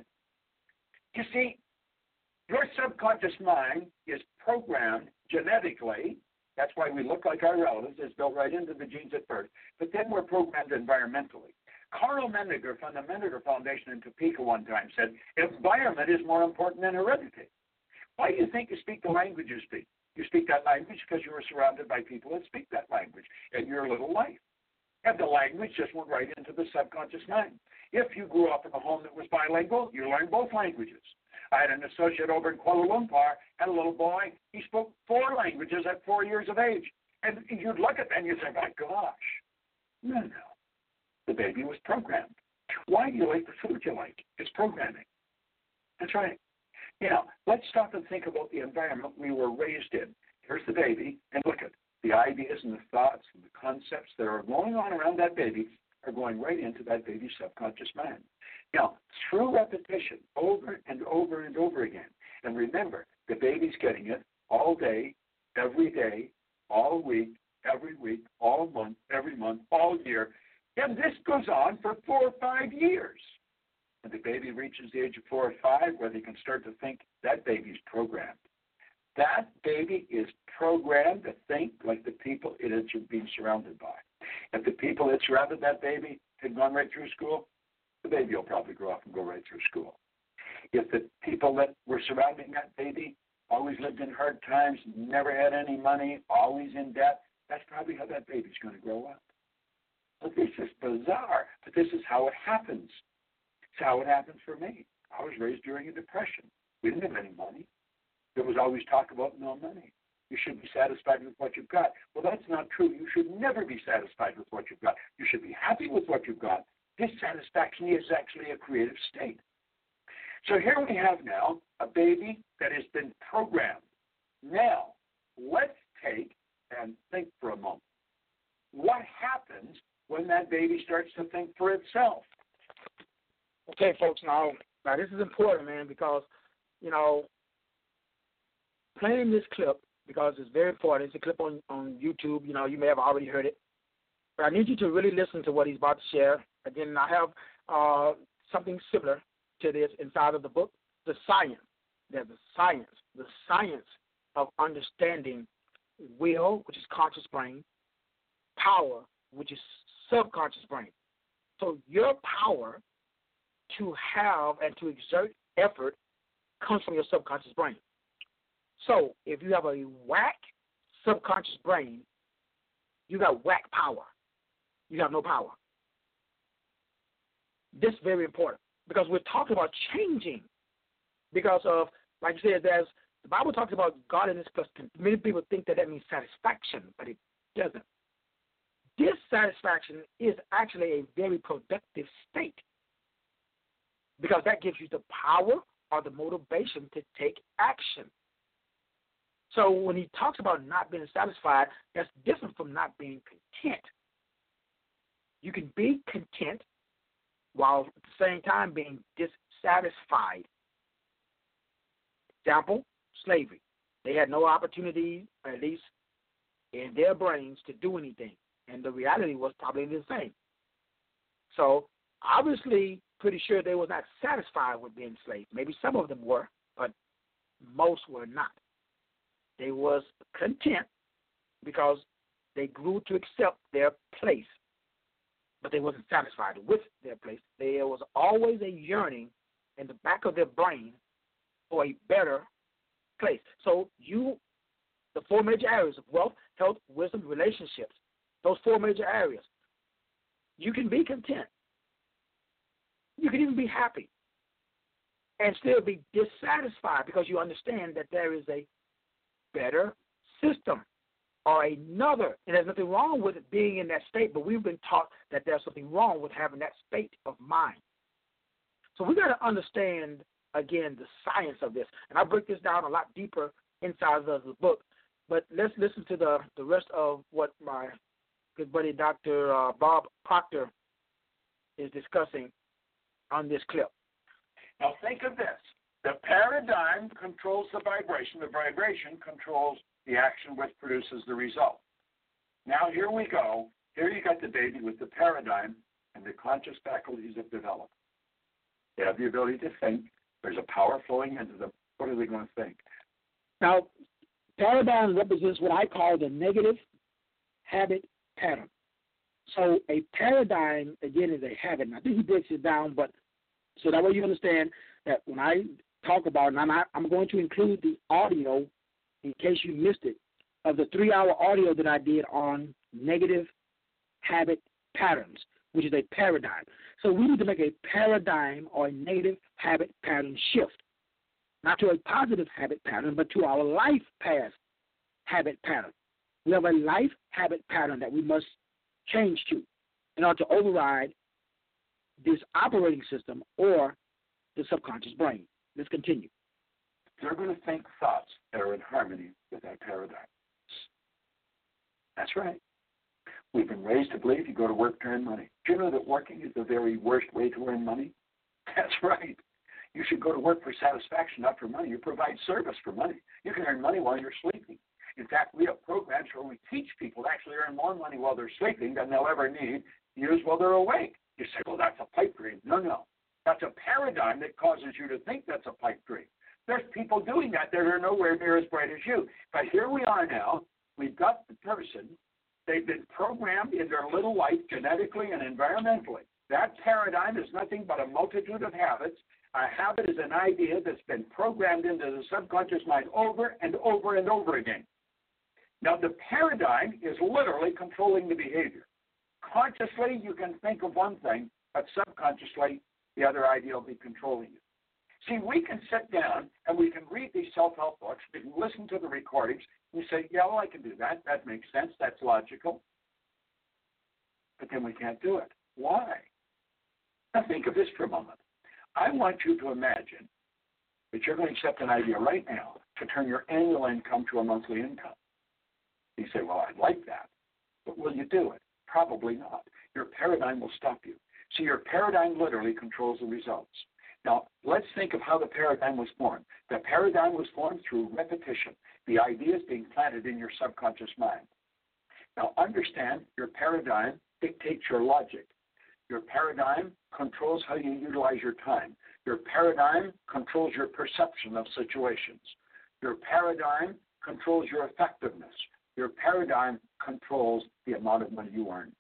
You see, your subconscious mind is programmed genetically. That's why we look like our relatives. It's built right into the genes at birth. But then we're programmed environmentally. Carl Menninger from the Menninger Foundation in Topeka one time said, environment is more important than heredity. Why do you think you speak the language you speak? You speak that language because you were surrounded by people that speak that language in your little life. And the language just went right into the subconscious mind. If you grew up in a home that was bilingual, you learned both languages. I had an associate over in Kuala Lumpur, had a little boy, he spoke four languages at four years of age. And you'd look at that and you'd say, my gosh. No, no. The baby was programmed. Why do you like the food you like? It's programming. That's right. Now, let's stop and think about the environment we were raised in. Here's the baby, and look at the ideas and the thoughts and the concepts that are going on around that baby are going right into that baby's subconscious mind. Now, through repetition, over and over and over again, and remember, the baby's getting it all day, every day, all week, every week, all month, every month, all year, and this goes on for four or five years. When the baby reaches the age of four or five, where they can start to think, that baby's programmed. That baby is programmed to think like the people it is being surrounded by. If the people that surrounded that baby had gone right through school, the baby will probably grow up and go right through school. If the people that were surrounding that baby always lived in hard times, never had any money, always in debt, that's probably how that baby's going to grow up. But this is bizarre, but this is how it happens. It's how it happens for me. I was raised during a depression. We didn't have any money. There was always talk about no money. You should be satisfied with what you've got. Well, that's not true. You should never be satisfied with what you've got. You should be happy with what you've got. Dissatisfaction is actually a creative state. So here we have now a baby that has been programmed. Now, let's take and think for a moment. What happens when that baby starts to think for itself? Okay, folks, now, now this is important, man, because you know, playing this clip because it's very important. It's a clip on, on YouTube. You know, you may have already heard it. But I need you to really listen to what he's about to share. Again, I have uh, something similar to this inside of the book, the science. There's the science, the science of understanding will, which is conscious brain, power, which is subconscious brain. So your power to have and to exert effort comes from your subconscious brain. So if you have a whack subconscious brain, you got whack power. You have no power. This is very important because we're talking about changing because of, like you said, there's, the Bible talks about godliness plus, many people think that that means satisfaction, but it doesn't. Dissatisfaction is actually a very productive state because that gives you the power or the motivation to take action. So when he talks about not being satisfied, that's different from not being content. You can be content while at the same time being dissatisfied. Example, slavery. They had no opportunity, at least in their brains, to do anything. And the reality was probably the same. So obviously, pretty sure they were not satisfied with being slaves. Maybe some of them were, but most were not. They was content because they grew to accept their place, but they wasn't satisfied with their place. There was always a yearning in the back of their brain for a better place. So you, the four major areas of wealth, health, wisdom, relationships, those four major areas, you can be content. You can even be happy and still be dissatisfied because you understand that there is a better system or another. And there's nothing wrong with it being in that state, but we've been taught that there's something wrong with having that state of mind. So we got to understand, again, the science of this. And I break this down a lot deeper inside of the book. But let's listen to the, the rest of what my good buddy Doctor Uh, Bob Proctor is discussing on this clip. Now think of this. The paradigm controls the vibration. The vibration controls the action which produces the result. Now here we go. Here you got the baby with the paradigm, and the conscious faculties have developed. They have the ability to think. There's a power flowing into them. What are they going to think? Now, paradigm represents what I call the negative habit pattern. So a paradigm, again, is a habit. And I think he breaks it down, but so that way you understand that when I talk about it, and I'm, I'm going to include the audio, in case you missed it, of the three-hour audio that I did on negative habit patterns, which is a paradigm. So we need to make a paradigm or a negative habit pattern shift, not to a positive habit pattern, but to our life path habit pattern. We have a life habit pattern that we must change to in order to override this operating system or the subconscious brain. Let's continue. They're going to think thoughts that are in harmony with that paradigm. That's right. We've been raised to believe you go to work to earn money. Do you know that working is the very worst way to earn money? That's right. You should go to work for satisfaction, not for money. You provide service for money. You can earn money while you're sleeping. In fact, we have programs where we teach people to actually earn more money while they're sleeping than they'll ever need to use while they're awake. You say, well, that's a pipe dream. No, no. That's a paradigm that causes you to think that's a pipe dream. There's people doing that that are nowhere near as bright as you. But here we are now. We've got the person. They've been programmed in their little life genetically and environmentally. That paradigm is nothing but a multitude of habits. A habit is an idea that's been programmed into the subconscious mind over and over and over again. Now, the paradigm is literally controlling the behavior. Consciously, you can think of one thing, but subconsciously, the other idea will be controlling you. See, we can sit down and we can read these self-help books, we can listen to the recordings, and say, yeah, well, I can do that. That makes sense. That's logical. But then we can't do it. Why? Now, think of this for a moment. I want you to imagine that you're going to accept an idea right now to turn your annual income to a monthly income. You say, well, I'd like that. But will you do it? Probably not. Your paradigm will stop you. See, your paradigm literally controls the results. Now, let's think of how the paradigm was formed. The paradigm was formed through repetition, the ideas being planted in your subconscious mind. Now, understand your paradigm dictates your logic. Your paradigm controls how you utilize your time. Your paradigm controls your perception of situations. Your paradigm controls your effectiveness. Your paradigm controls the amount of money you earn.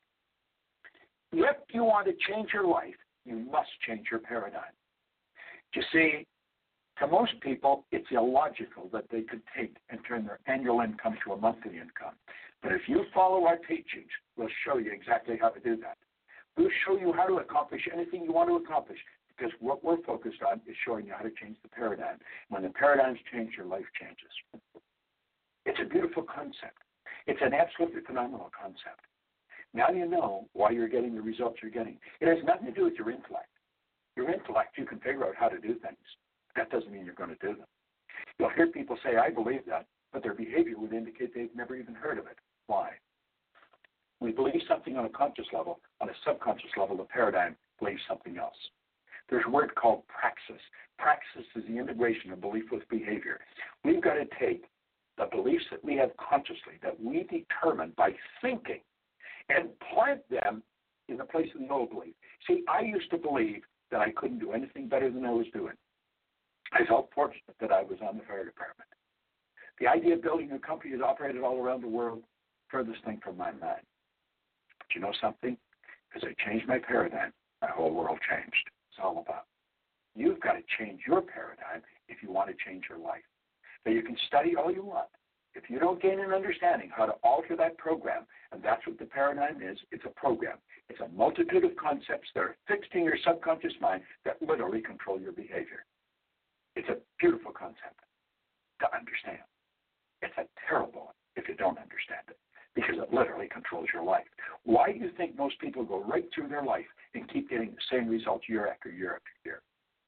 If you want to change your life, you must change your paradigm. You see, to most people, it's illogical that they could take and turn their annual income to a monthly income. But if you follow our teachings, we'll show you exactly how to do that. We'll show you how to accomplish anything you want to accomplish, because what we're focused on is showing you how to change the paradigm. When the paradigms change, your life changes. It's a beautiful concept. It's an absolutely phenomenal concept. Now you know why you're getting the results you're getting. It has nothing to do with your intellect. Your intellect, you can figure out how to do things. That doesn't mean you're going to do them. You'll hear people say, I believe that, but their behavior would indicate they've never even heard of it. Why? We believe something on a conscious level. On a subconscious level, the paradigm believes something else. There's a word called praxis. Praxis is the integration of belief with behavior. We've got to take the beliefs that we have consciously, that we determine by thinking, and plant them in the place of the old belief. See, I used to believe that I couldn't do anything better than I was doing. I felt fortunate that I was on the fire department. The idea of building a company that operated all around the world, furthest thing from my mind. But you know something? As I changed my paradigm, my whole world changed. It's all about. You've got to change your paradigm if you want to change your life. Now, you can study all you want. If you don't gain an understanding how to alter that program, and that's what the paradigm is, it's a program. It's a multitude of concepts that are fixed in your subconscious mind that literally control your behavior. It's a beautiful concept to understand. It's a terrible one if you don't understand it, because it literally controls your life. Why do you think most people go right through their life and keep getting the same results year after year after year?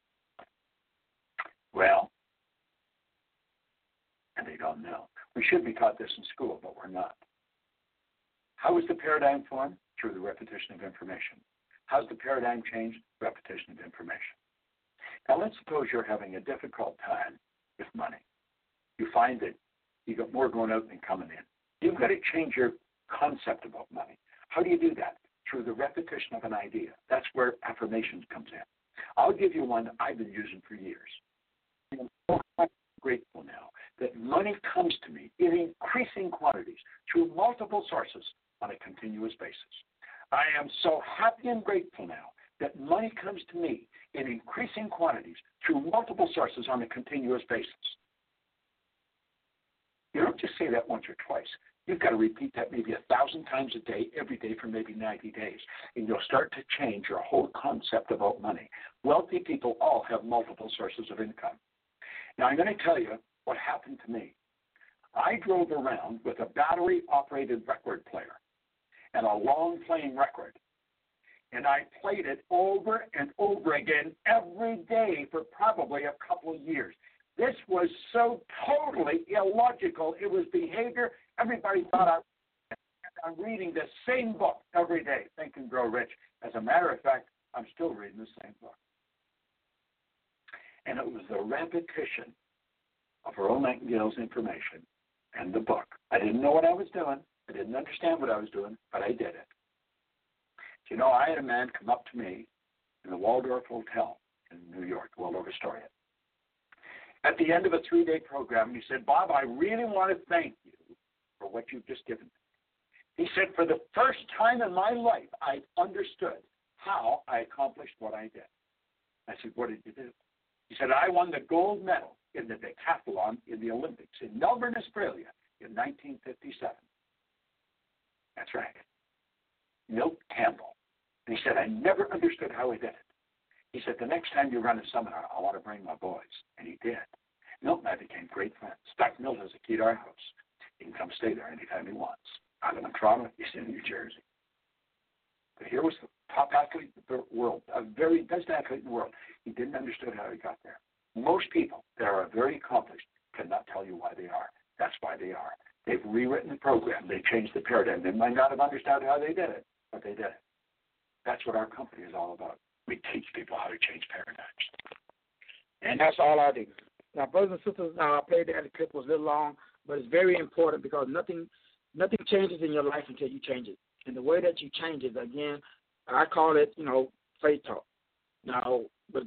Well, and they don't know. We should be taught this in school, but we're not. How is the paradigm formed? Through the repetition of information. How's the paradigm changed? Repetition of information. Now, let's suppose you're having a difficult time with money. You find that you got more going out than coming in. You've got to change your concept about money. How do you do that? Through the repetition of an idea. That's where affirmations comes in. I'll give you one that I've been using for years. I'm grateful now that money comes to me in increasing quantities through multiple sources on a continuous basis. I am so happy and grateful now that money comes to me in increasing quantities through multiple sources on a continuous basis. You don't just say that once or twice. You've got to repeat that maybe a thousand times a day, every day for maybe ninety days, and you'll start to change your whole concept about money. Wealthy people all have multiple sources of income. Now, I'm going to tell you what happened to me. I drove around with a battery-operated record player and a long-playing record, and I played it over and over again every day for probably a couple of years. This was so totally illogical. It was behavior. Everybody thought I, I'm reading the same book every day, Think and Grow Rich. As a matter of fact, I'm still reading the same book. And it was the repetition of Earl Nightingale's information and the book. I didn't know what I was doing. I didn't understand what I was doing, but I did it. You know, I had a man come up to me in the Waldorf Hotel in New York, Waldorf Astoria. At the end of a three-day program, he said, Bob, I really want to thank you for what you've just given me. He said, for the first time in my life, I understood how I accomplished what I did. I said, what did you do? He said, I won the gold medal in the decathlon in the Olympics in Melbourne, Australia in nineteen fifty-seven. That's right. Milt Campbell. And he said, I never understood how he did it. He said, the next time you run a seminar, I want to bring my boys. And he did. Milt and I became great friends. Doctor Milt has a key to our house. He can come stay there anytime he wants. I live in Toronto. He's in New Jersey. But here was the top athlete in the world, a very best athlete in the world. He didn't understand how he got there. Most people that are very accomplished cannot tell you why they are. That's why they are. They've rewritten the program. They changed the paradigm. They might not have understood how they did it, but they did it. That's what our company is all about. We teach people how to change paradigms. And that's all I do. Now, brothers and sisters, now I played that. The clip was a little long, but it's very important because nothing nothing changes in your life until you change it. And the way that you change it, again, I call it, you know, faith talk. Now, but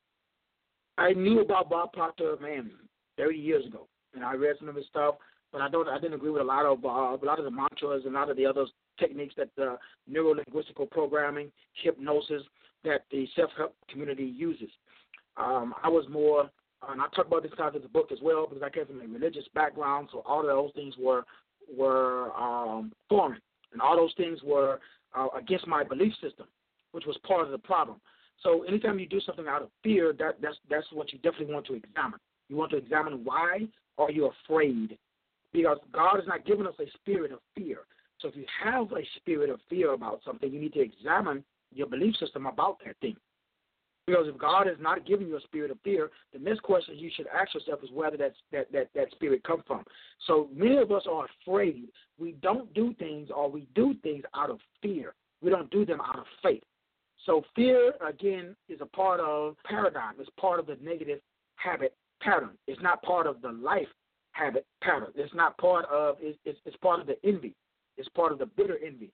I knew about Bob Proctor, man, thirty years ago, and I read some of his stuff, but I don't, I didn't agree with a lot of uh, a lot of the mantras and a lot of the other techniques that the neuro-linguistical programming, hypnosis that the self-help community uses. Um, I was more, and I talk about this kind of the book as well because I came from a religious background, so all of those things were were um, foreign, and all those things were uh, against my belief system, which was part of the problem. So anytime you do something out of fear, that, that's that's what you definitely want to examine. You want to examine why are you afraid, because God has not given us a spirit of fear. So if you have a spirit of fear about something, you need to examine your belief system about that thing. Because if God has not given you a spirit of fear, the next question you should ask yourself is whether that's, that, that, that spirit comes from. So many of us are afraid. We don't do things, or we do things out of fear. We don't do them out of faith. So fear, again, is a part of paradigm. It's part of the negative habit pattern. It's not part of the life habit pattern. It's not part of, it's, it's, it's part of the envy. It's part of the bitter envy.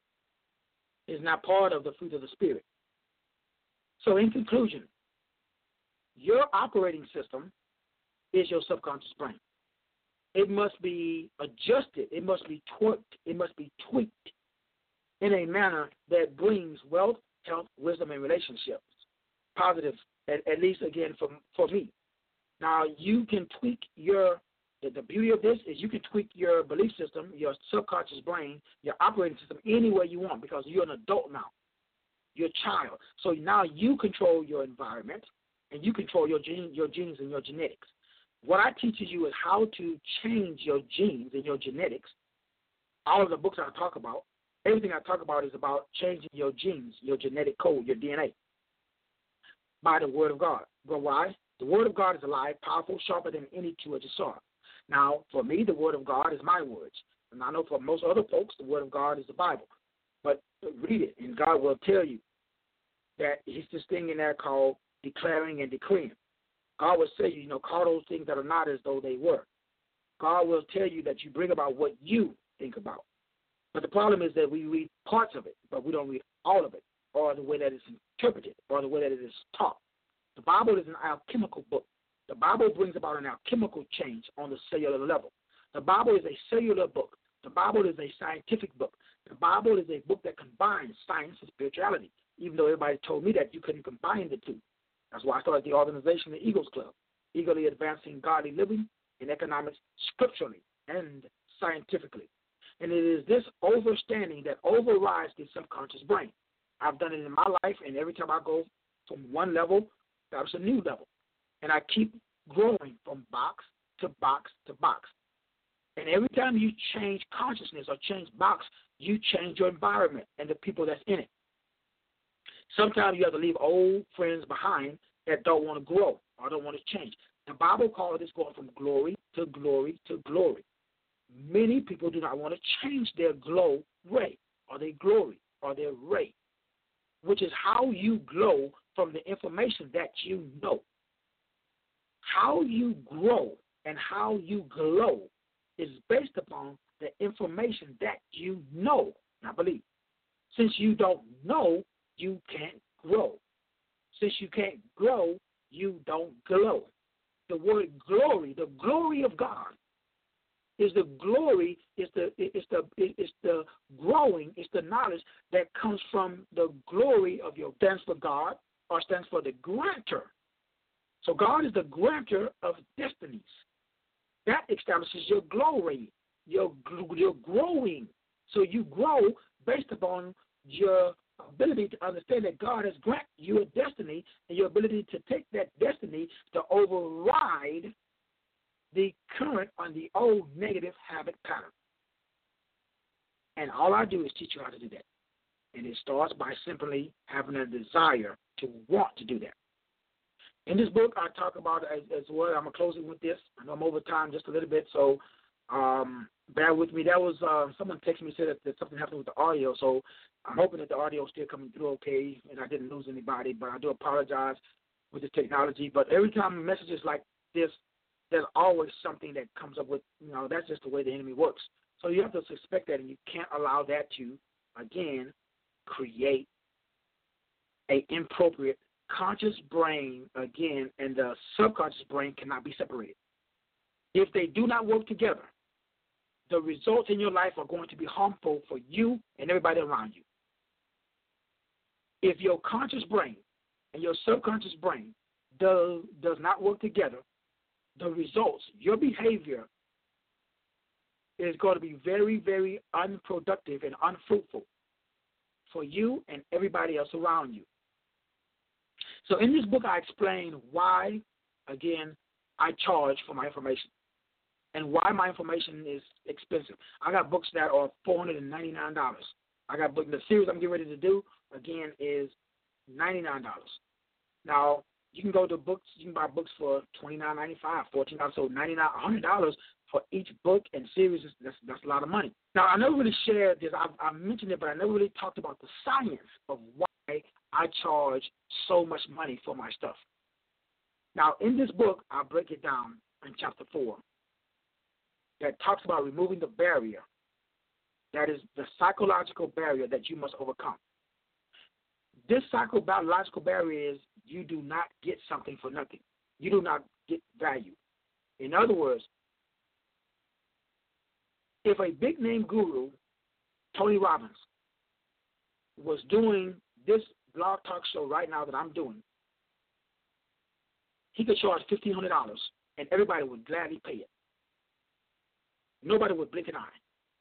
It's not part of the fruit of the Spirit. So in conclusion, your operating system is your subconscious brain. It must be adjusted. It must be twerked. It must be tweaked in a manner that brings wealth, health, wisdom, and relationships. Positive, at, at least, again, for, for me. Now, you can tweak your, the, the beauty of this is you can tweak your belief system, your subconscious brain, your operating system any way you want because you're an adult now. You're a child. So now you control your environment and you control your, gene, your genes and your genetics. What I teach you is how to change your genes and your genetics. All of the books I talk about, everything I talk about is about changing your genes, your genetic code, your D N A, by the Word of God. Well, why? The Word of God is alive, powerful, sharper than any two-edged sword. Now, for me, the Word of God is my words. And I know for most other folks, the Word of God is the Bible. But read it, and God will tell you that He's this thing in there called declaring and decreeing. God will say, you know, call those things that are not as though they were. God will tell you that you bring about what you think about. But the problem is that we read parts of it, but we don't read all of it, or the way that it's interpreted, or the way that it is taught. The Bible is an alchemical book. The Bible brings about an alchemical change on the cellular level. The Bible is a cellular book. The Bible is a scientific book. The Bible is a book that combines science and spirituality, even though everybody told me that you couldn't combine the two. That's why I started the organization, the Eagles Club, eagerly advancing godly living in economics scripturally and scientifically. And it is this understanding that overrides the subconscious brain. I've done it in my life, and every time I go from one level, that's a new level. And I keep growing from box to box to box. And every time you change consciousness or change box, you change your environment and the people that's in it. Sometimes you have to leave old friends behind that don't want to grow or don't want to change. The Bible calls this going from glory to glory to glory. Many people do not want to change their glow ray or their glory or their ray, which is how you glow from the information that you know. How you grow and how you glow is based upon the information that you know. Now, believe, since you don't know, you can't grow. Since you can't grow, you don't glow. The word glory, the glory of God, is the glory, is the is the is the growing, it's the knowledge that comes from the glory of your, stands for God or stands for the grantor. So God is the grantor of destinies. That establishes your glory, your your growing. So you grow based upon your ability to understand that God has granted you a destiny and your ability to take that destiny to override the current on the old negative habit pattern. And all I do is teach you how to do that. And it starts by simply having a desire to want to do that. In this book, I talk about as, as well. I'm going to close it with this. I know I'm over time just a little bit, so um, bear with me. That was uh, someone texted me and said that, that something happened with the audio, so I'm hoping that the audio is still coming through okay and I didn't lose anybody, but I do apologize. with the technology. But every time messages like this, there's always something that comes up with, you know, that's just the way the enemy works. So you have to suspect that, and you can't allow that to, again, create a inappropriate conscious brain, again, and the subconscious brain cannot be separated. If they do not work together, the results in your life are going to be harmful for you and everybody around you. If your conscious brain and your subconscious brain does, does not work together, the results, your behavior is going to be very, very unproductive and unfruitful for you and everybody else around you. So in this book, I explain why, again, I charge for my information and why my information is expensive. I got books that are four hundred ninety-nine dollars. I got book, the series I'm getting ready to do, again, is ninety-nine dollars. Now, you can go to books, you can buy books for twenty-nine ninety-five, fourteen dollars, so ninety-nine dollars, one hundred dollars for each book and series. That's, that's a lot of money. Now, I never really shared this. I, I mentioned it, but I never really talked about the science of why I charge so much money for my stuff. Now, in this book, I break it down in chapter four that talks about removing the barrier, that is the psychological barrier that you must overcome. This psychological barrier is you do not get something for nothing. You do not get value. In other words, if a big-name guru, Tony Robbins, was doing this blog talk show right now that I'm doing, he could charge fifteen hundred dollars, and everybody would gladly pay it. Nobody would blink an eye.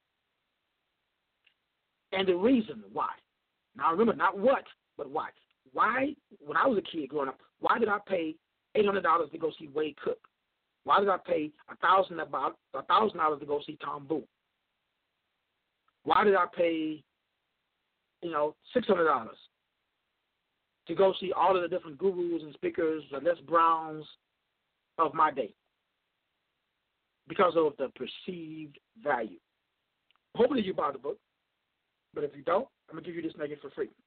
And the reason why, now remember, not what, but why. Why, when I was a kid growing up, why did I pay eight hundred dollars to go see Wade Cook? Why did I pay one thousand dollars about one thousand dollars to go see Tom Boone? Why did I pay, you know, six hundred dollars to go see all of the different gurus and speakers, the Les Browns of my day? Because of the perceived value. Hopefully you buy the book, but if you don't, I'm going to give you this nugget for free.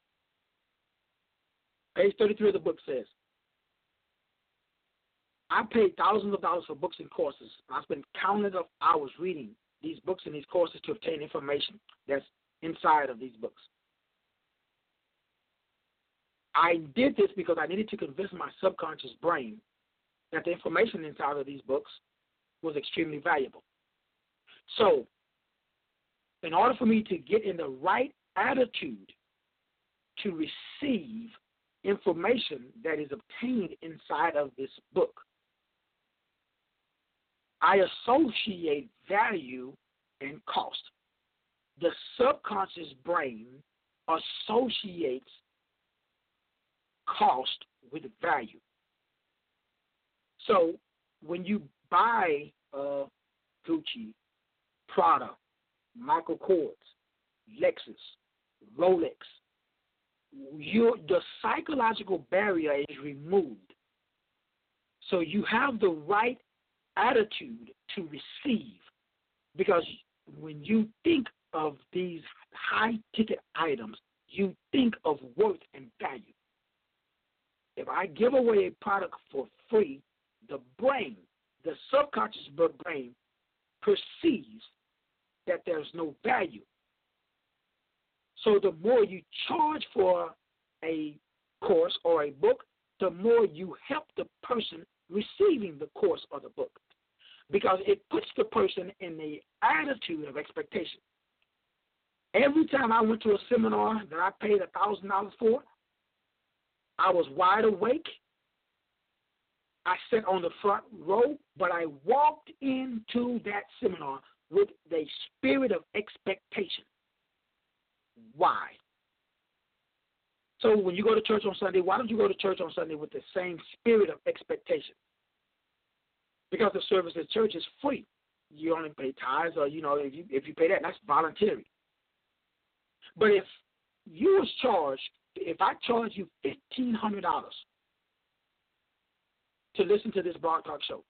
Page thirty-three of the book says, I paid thousands of dollars for books and courses. I spent countless of hours reading these books and these courses to obtain information that's inside of these books. I did this because I needed to convince my subconscious brain that the information inside of these books was extremely valuable. So, in order for me to get in the right attitude to receive information that is obtained inside of this book, I associate value and cost. The subconscious brain associates cost with value. So when you buy uh, Gucci, Prada, Michael Kors, Lexus, Rolex, your, the psychological barrier is removed. So you have the right attitude to receive, because when you think of these high-ticket items, you think of worth and value. If I give away a product for free, the brain, the subconscious brain, perceives that there's no value. So the more you charge for a course or a book, the more you help the person receiving the course or the book, because it puts the person in the attitude of expectation. Every time I went to a seminar that I paid one thousand dollars for, I was wide awake. I sat on the front row, but I walked into that seminar with the spirit of expectation. Why? So when you go to church on Sunday, why don't you go to church on Sunday with the same spirit of expectation? Because the service at church is free. You only pay tithes, or, you know, if you if you pay that, that's voluntary. But if you was charged, if I charge you fifteen hundred dollars to listen to this blog talk show,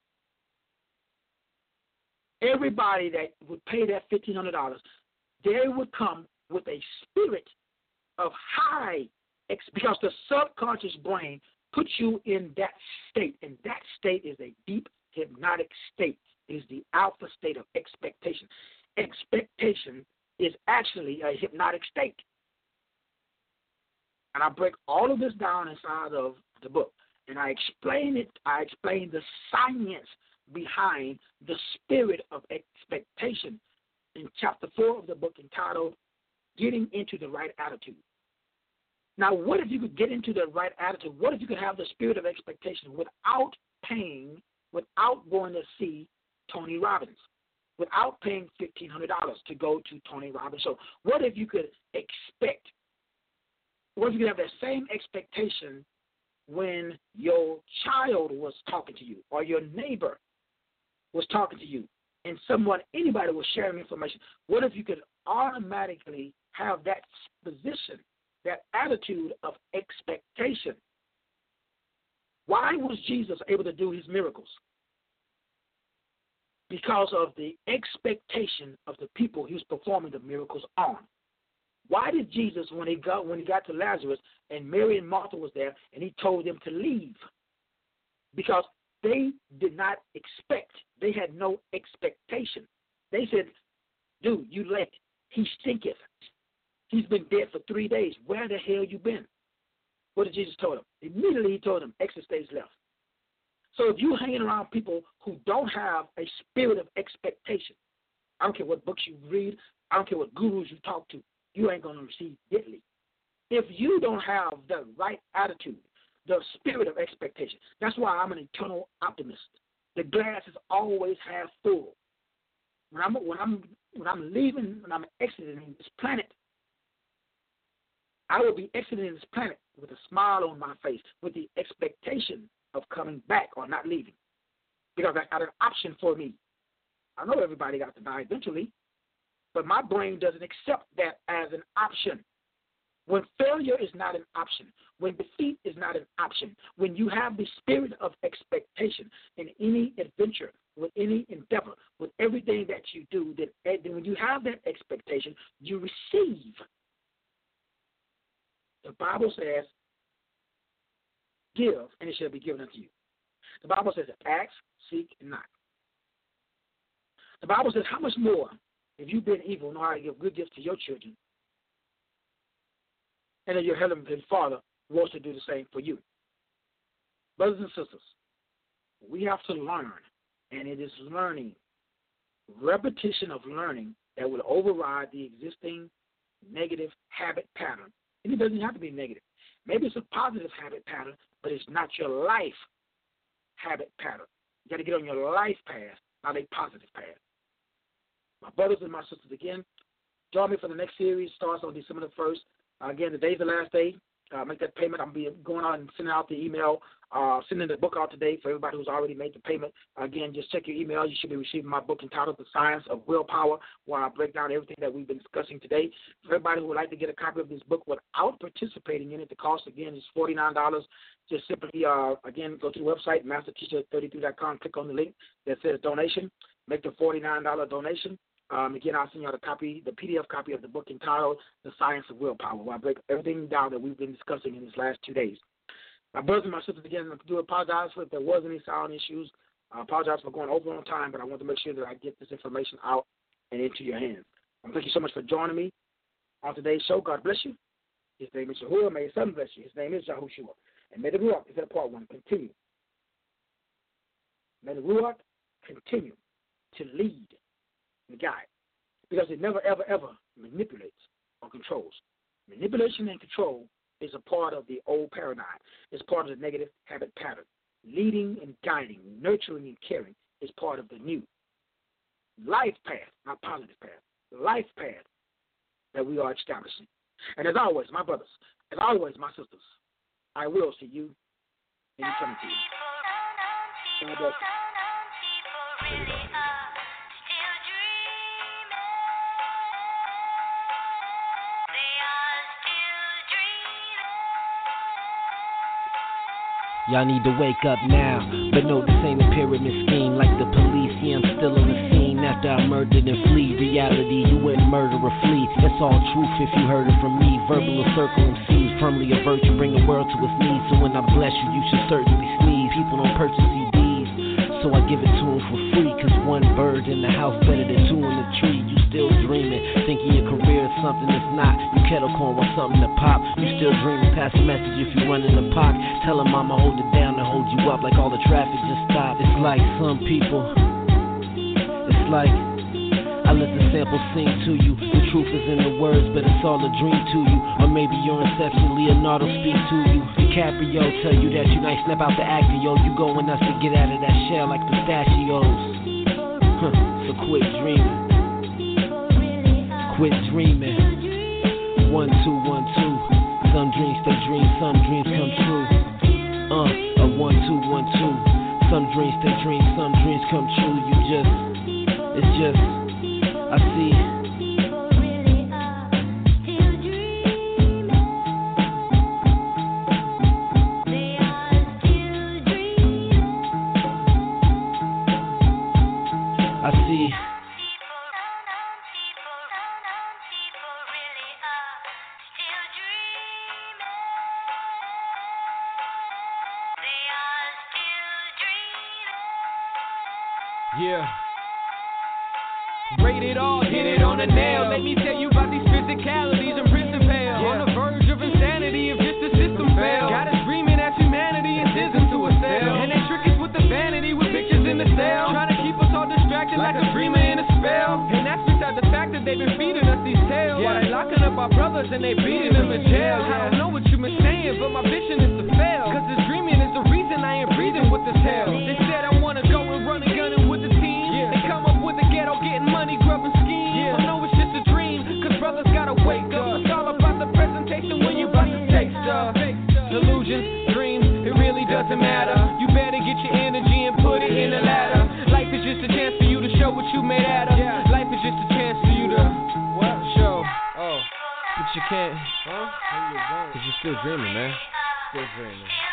everybody that would pay that fifteen hundred dollars, they would come with a spirit of high, because the subconscious brain put you in that state, and that state is a deep hypnotic state. It is the alpha state of expectation. Expectation is actually a hypnotic state. And I break all of this down inside of the book, and I explain it. I explain the science behind the spirit of expectation in chapter four of the book entitled Getting into the Right Attitude. Now, what if you could get into the right attitude? What if you could have the spirit of expectation without paying, without going to see Tony Robbins, without paying fifteen hundred dollars to go to Tony Robbins' show? What if you could expect, what if you could have that same expectation when your child was talking to you or your neighbor was talking to you and someone, anybody was sharing information? What if you could automatically have that position, that attitude of expectation? Why was Jesus able to do his miracles? Because of the expectation of the people he was performing the miracles on. Why did Jesus, when he got when he got to Lazarus and Mary and Martha was there, and he told them to leave? Because they did not expect. They had no expectation. They said, dude, you left. He stinketh. He's been dead for three days. Where the hell you been? What did Jesus tell them? Immediately he told them, exit stage left. So if you're hanging around people who don't have a spirit of expectation, I don't care what books you read, I don't care what gurus you talk to, you ain't going to receive diddly. If you don't have the right attitude, the spirit of expectation, that's why I'm an eternal optimist. The glass is always half full. When I'm when I'm when I'm leaving, when I'm exiting this planet, I will be exiting this planet with a smile on my face, with the expectation of coming back or not leaving, because that's not an option for me. I know everybody got to die eventually, but my brain doesn't accept that as an option. When failure is not an option, when defeat is not an option, when you have the spirit of expectation in any adventure, with any endeavor, with everything that you do, then when you have that expectation, you receive. The Bible says, give, and it shall be given unto you. The Bible says, ask, seek, and knock. The Bible says, how much more, if you've been evil, know how to give good gifts to your children, and then your heavenly Father wants to do the same for you. Brothers and sisters, we have to learn, and it is learning, repetition of learning that will override the existing negative habit pattern. And it doesn't have to be negative. Maybe it's a positive habit pattern, but it's not your life habit pattern. You got to get on your life path, not a positive path. My brothers and my sisters, again, join me for the next series. Starts on December the first. Uh, again, today's the last day. Uh, make that payment. I'll be going out and sending out the email, uh, sending the book out today for everybody who's already made the payment. Again, just check your email. You should be receiving my book entitled The Science of Willpower, where I break down everything that we've been discussing today. For everybody who would like to get a copy of this book without participating in it, the cost, again, is forty-nine dollars. Just simply, uh, again, go to the website, master teacher thirty-three dot com, click on the link that says donation. Make the forty-nine dollars donation. Um, again, I'll send you out a copy, the P D F copy of the book entitled The Science of Willpower, where I break everything down that we've been discussing in these last two days. My brothers and my sisters, again, I do apologize for if there was any sound issues. I apologize for going over on time, but I want to make sure that I get this information out and into your hands. Um, thank you so much for joining me on today's show. God bless you. His name is Yahuwah. May his son bless you. His name is Yahushua. And may the Ruach, is that part one, continue. May the Ruach continue to lead and guide. Because it never, ever, ever manipulates or controls. Manipulation and control is a part of the old paradigm. It's part of the negative habit pattern. Leading and guiding, nurturing and caring is part of the new life path, not positive path, life path that we are establishing. And as always, my brothers, as always, my sisters, I will see you in eternity. God bless you. Y'all need to wake up now, but no, this ain't a pyramid scheme like the police. Yeah, I'm still on the scene now. after I murdered and flee. Reality, you wouldn't murder or flee. It's all truth if you heard it from me. Verbal or circle M Cs, firmly a virtue, bring the world to its knees. So when I bless you, you should certainly sneeze. People don't purchase C Ds, so I give it to them for free. Cause one bird in the house better than two in the tree. You still dreaming, thinking your career is something that's not. You kettle corn want something to pop. You still dreaming, pass a message if you run in the park. Tell them I'ma hold it down and hold you up like all the traffic just stopped. It's like some people, it's like I let the sample sing to you. The truth is in the words, but it's all a dream to you. Or maybe your inception, Leonardo speak to you. DiCaprio tell you that you nice, snap out the actor, yo. You going nuts to get out of that shell like pistachios. Huh, so quit dreaming. Quit dreaming. One, two, one, two. Some dreams stay dreams, some dreams come true. Uh, a one, two, one, two. Some dreams stay dreams, some dreams come true. You just, it's just, I see. I see. Yeah. Rated R, hit it on the nail. Let me tell you about these physicalities and principles. Yeah. On the verge of insanity if just the system fails. Got us dreaming at humanity and schism to a cell. And they trick us with the vanity with pictures in the cell. Trying to keep us all distracted like, like a dreamer in a spell. And that's beside the fact that they've been feeding us these tales. Yeah. While they locking up our brothers and they beating them in jail. Yeah. I don't know what you've been saying, but my vision is to fail. Cause this dreaming is the reason I ain't breathing with this hell. They said I wanna go and run and gun with the team. Yeah. They come up with the ghetto getting money, grubbing schemes. Yeah. I know it's just a dream, cause brothers gotta wake up. It's all about the presentation when you about to take stuff. Illusions, dreams, it really doesn't matter. You better get your energy and put it in the ladder. Life is just a chance for you to show what you made out of. Yeah. Life is just a chance for you to what? Show. Oh, but you can't, huh? Cause you're still dreaming, man. Still dreaming.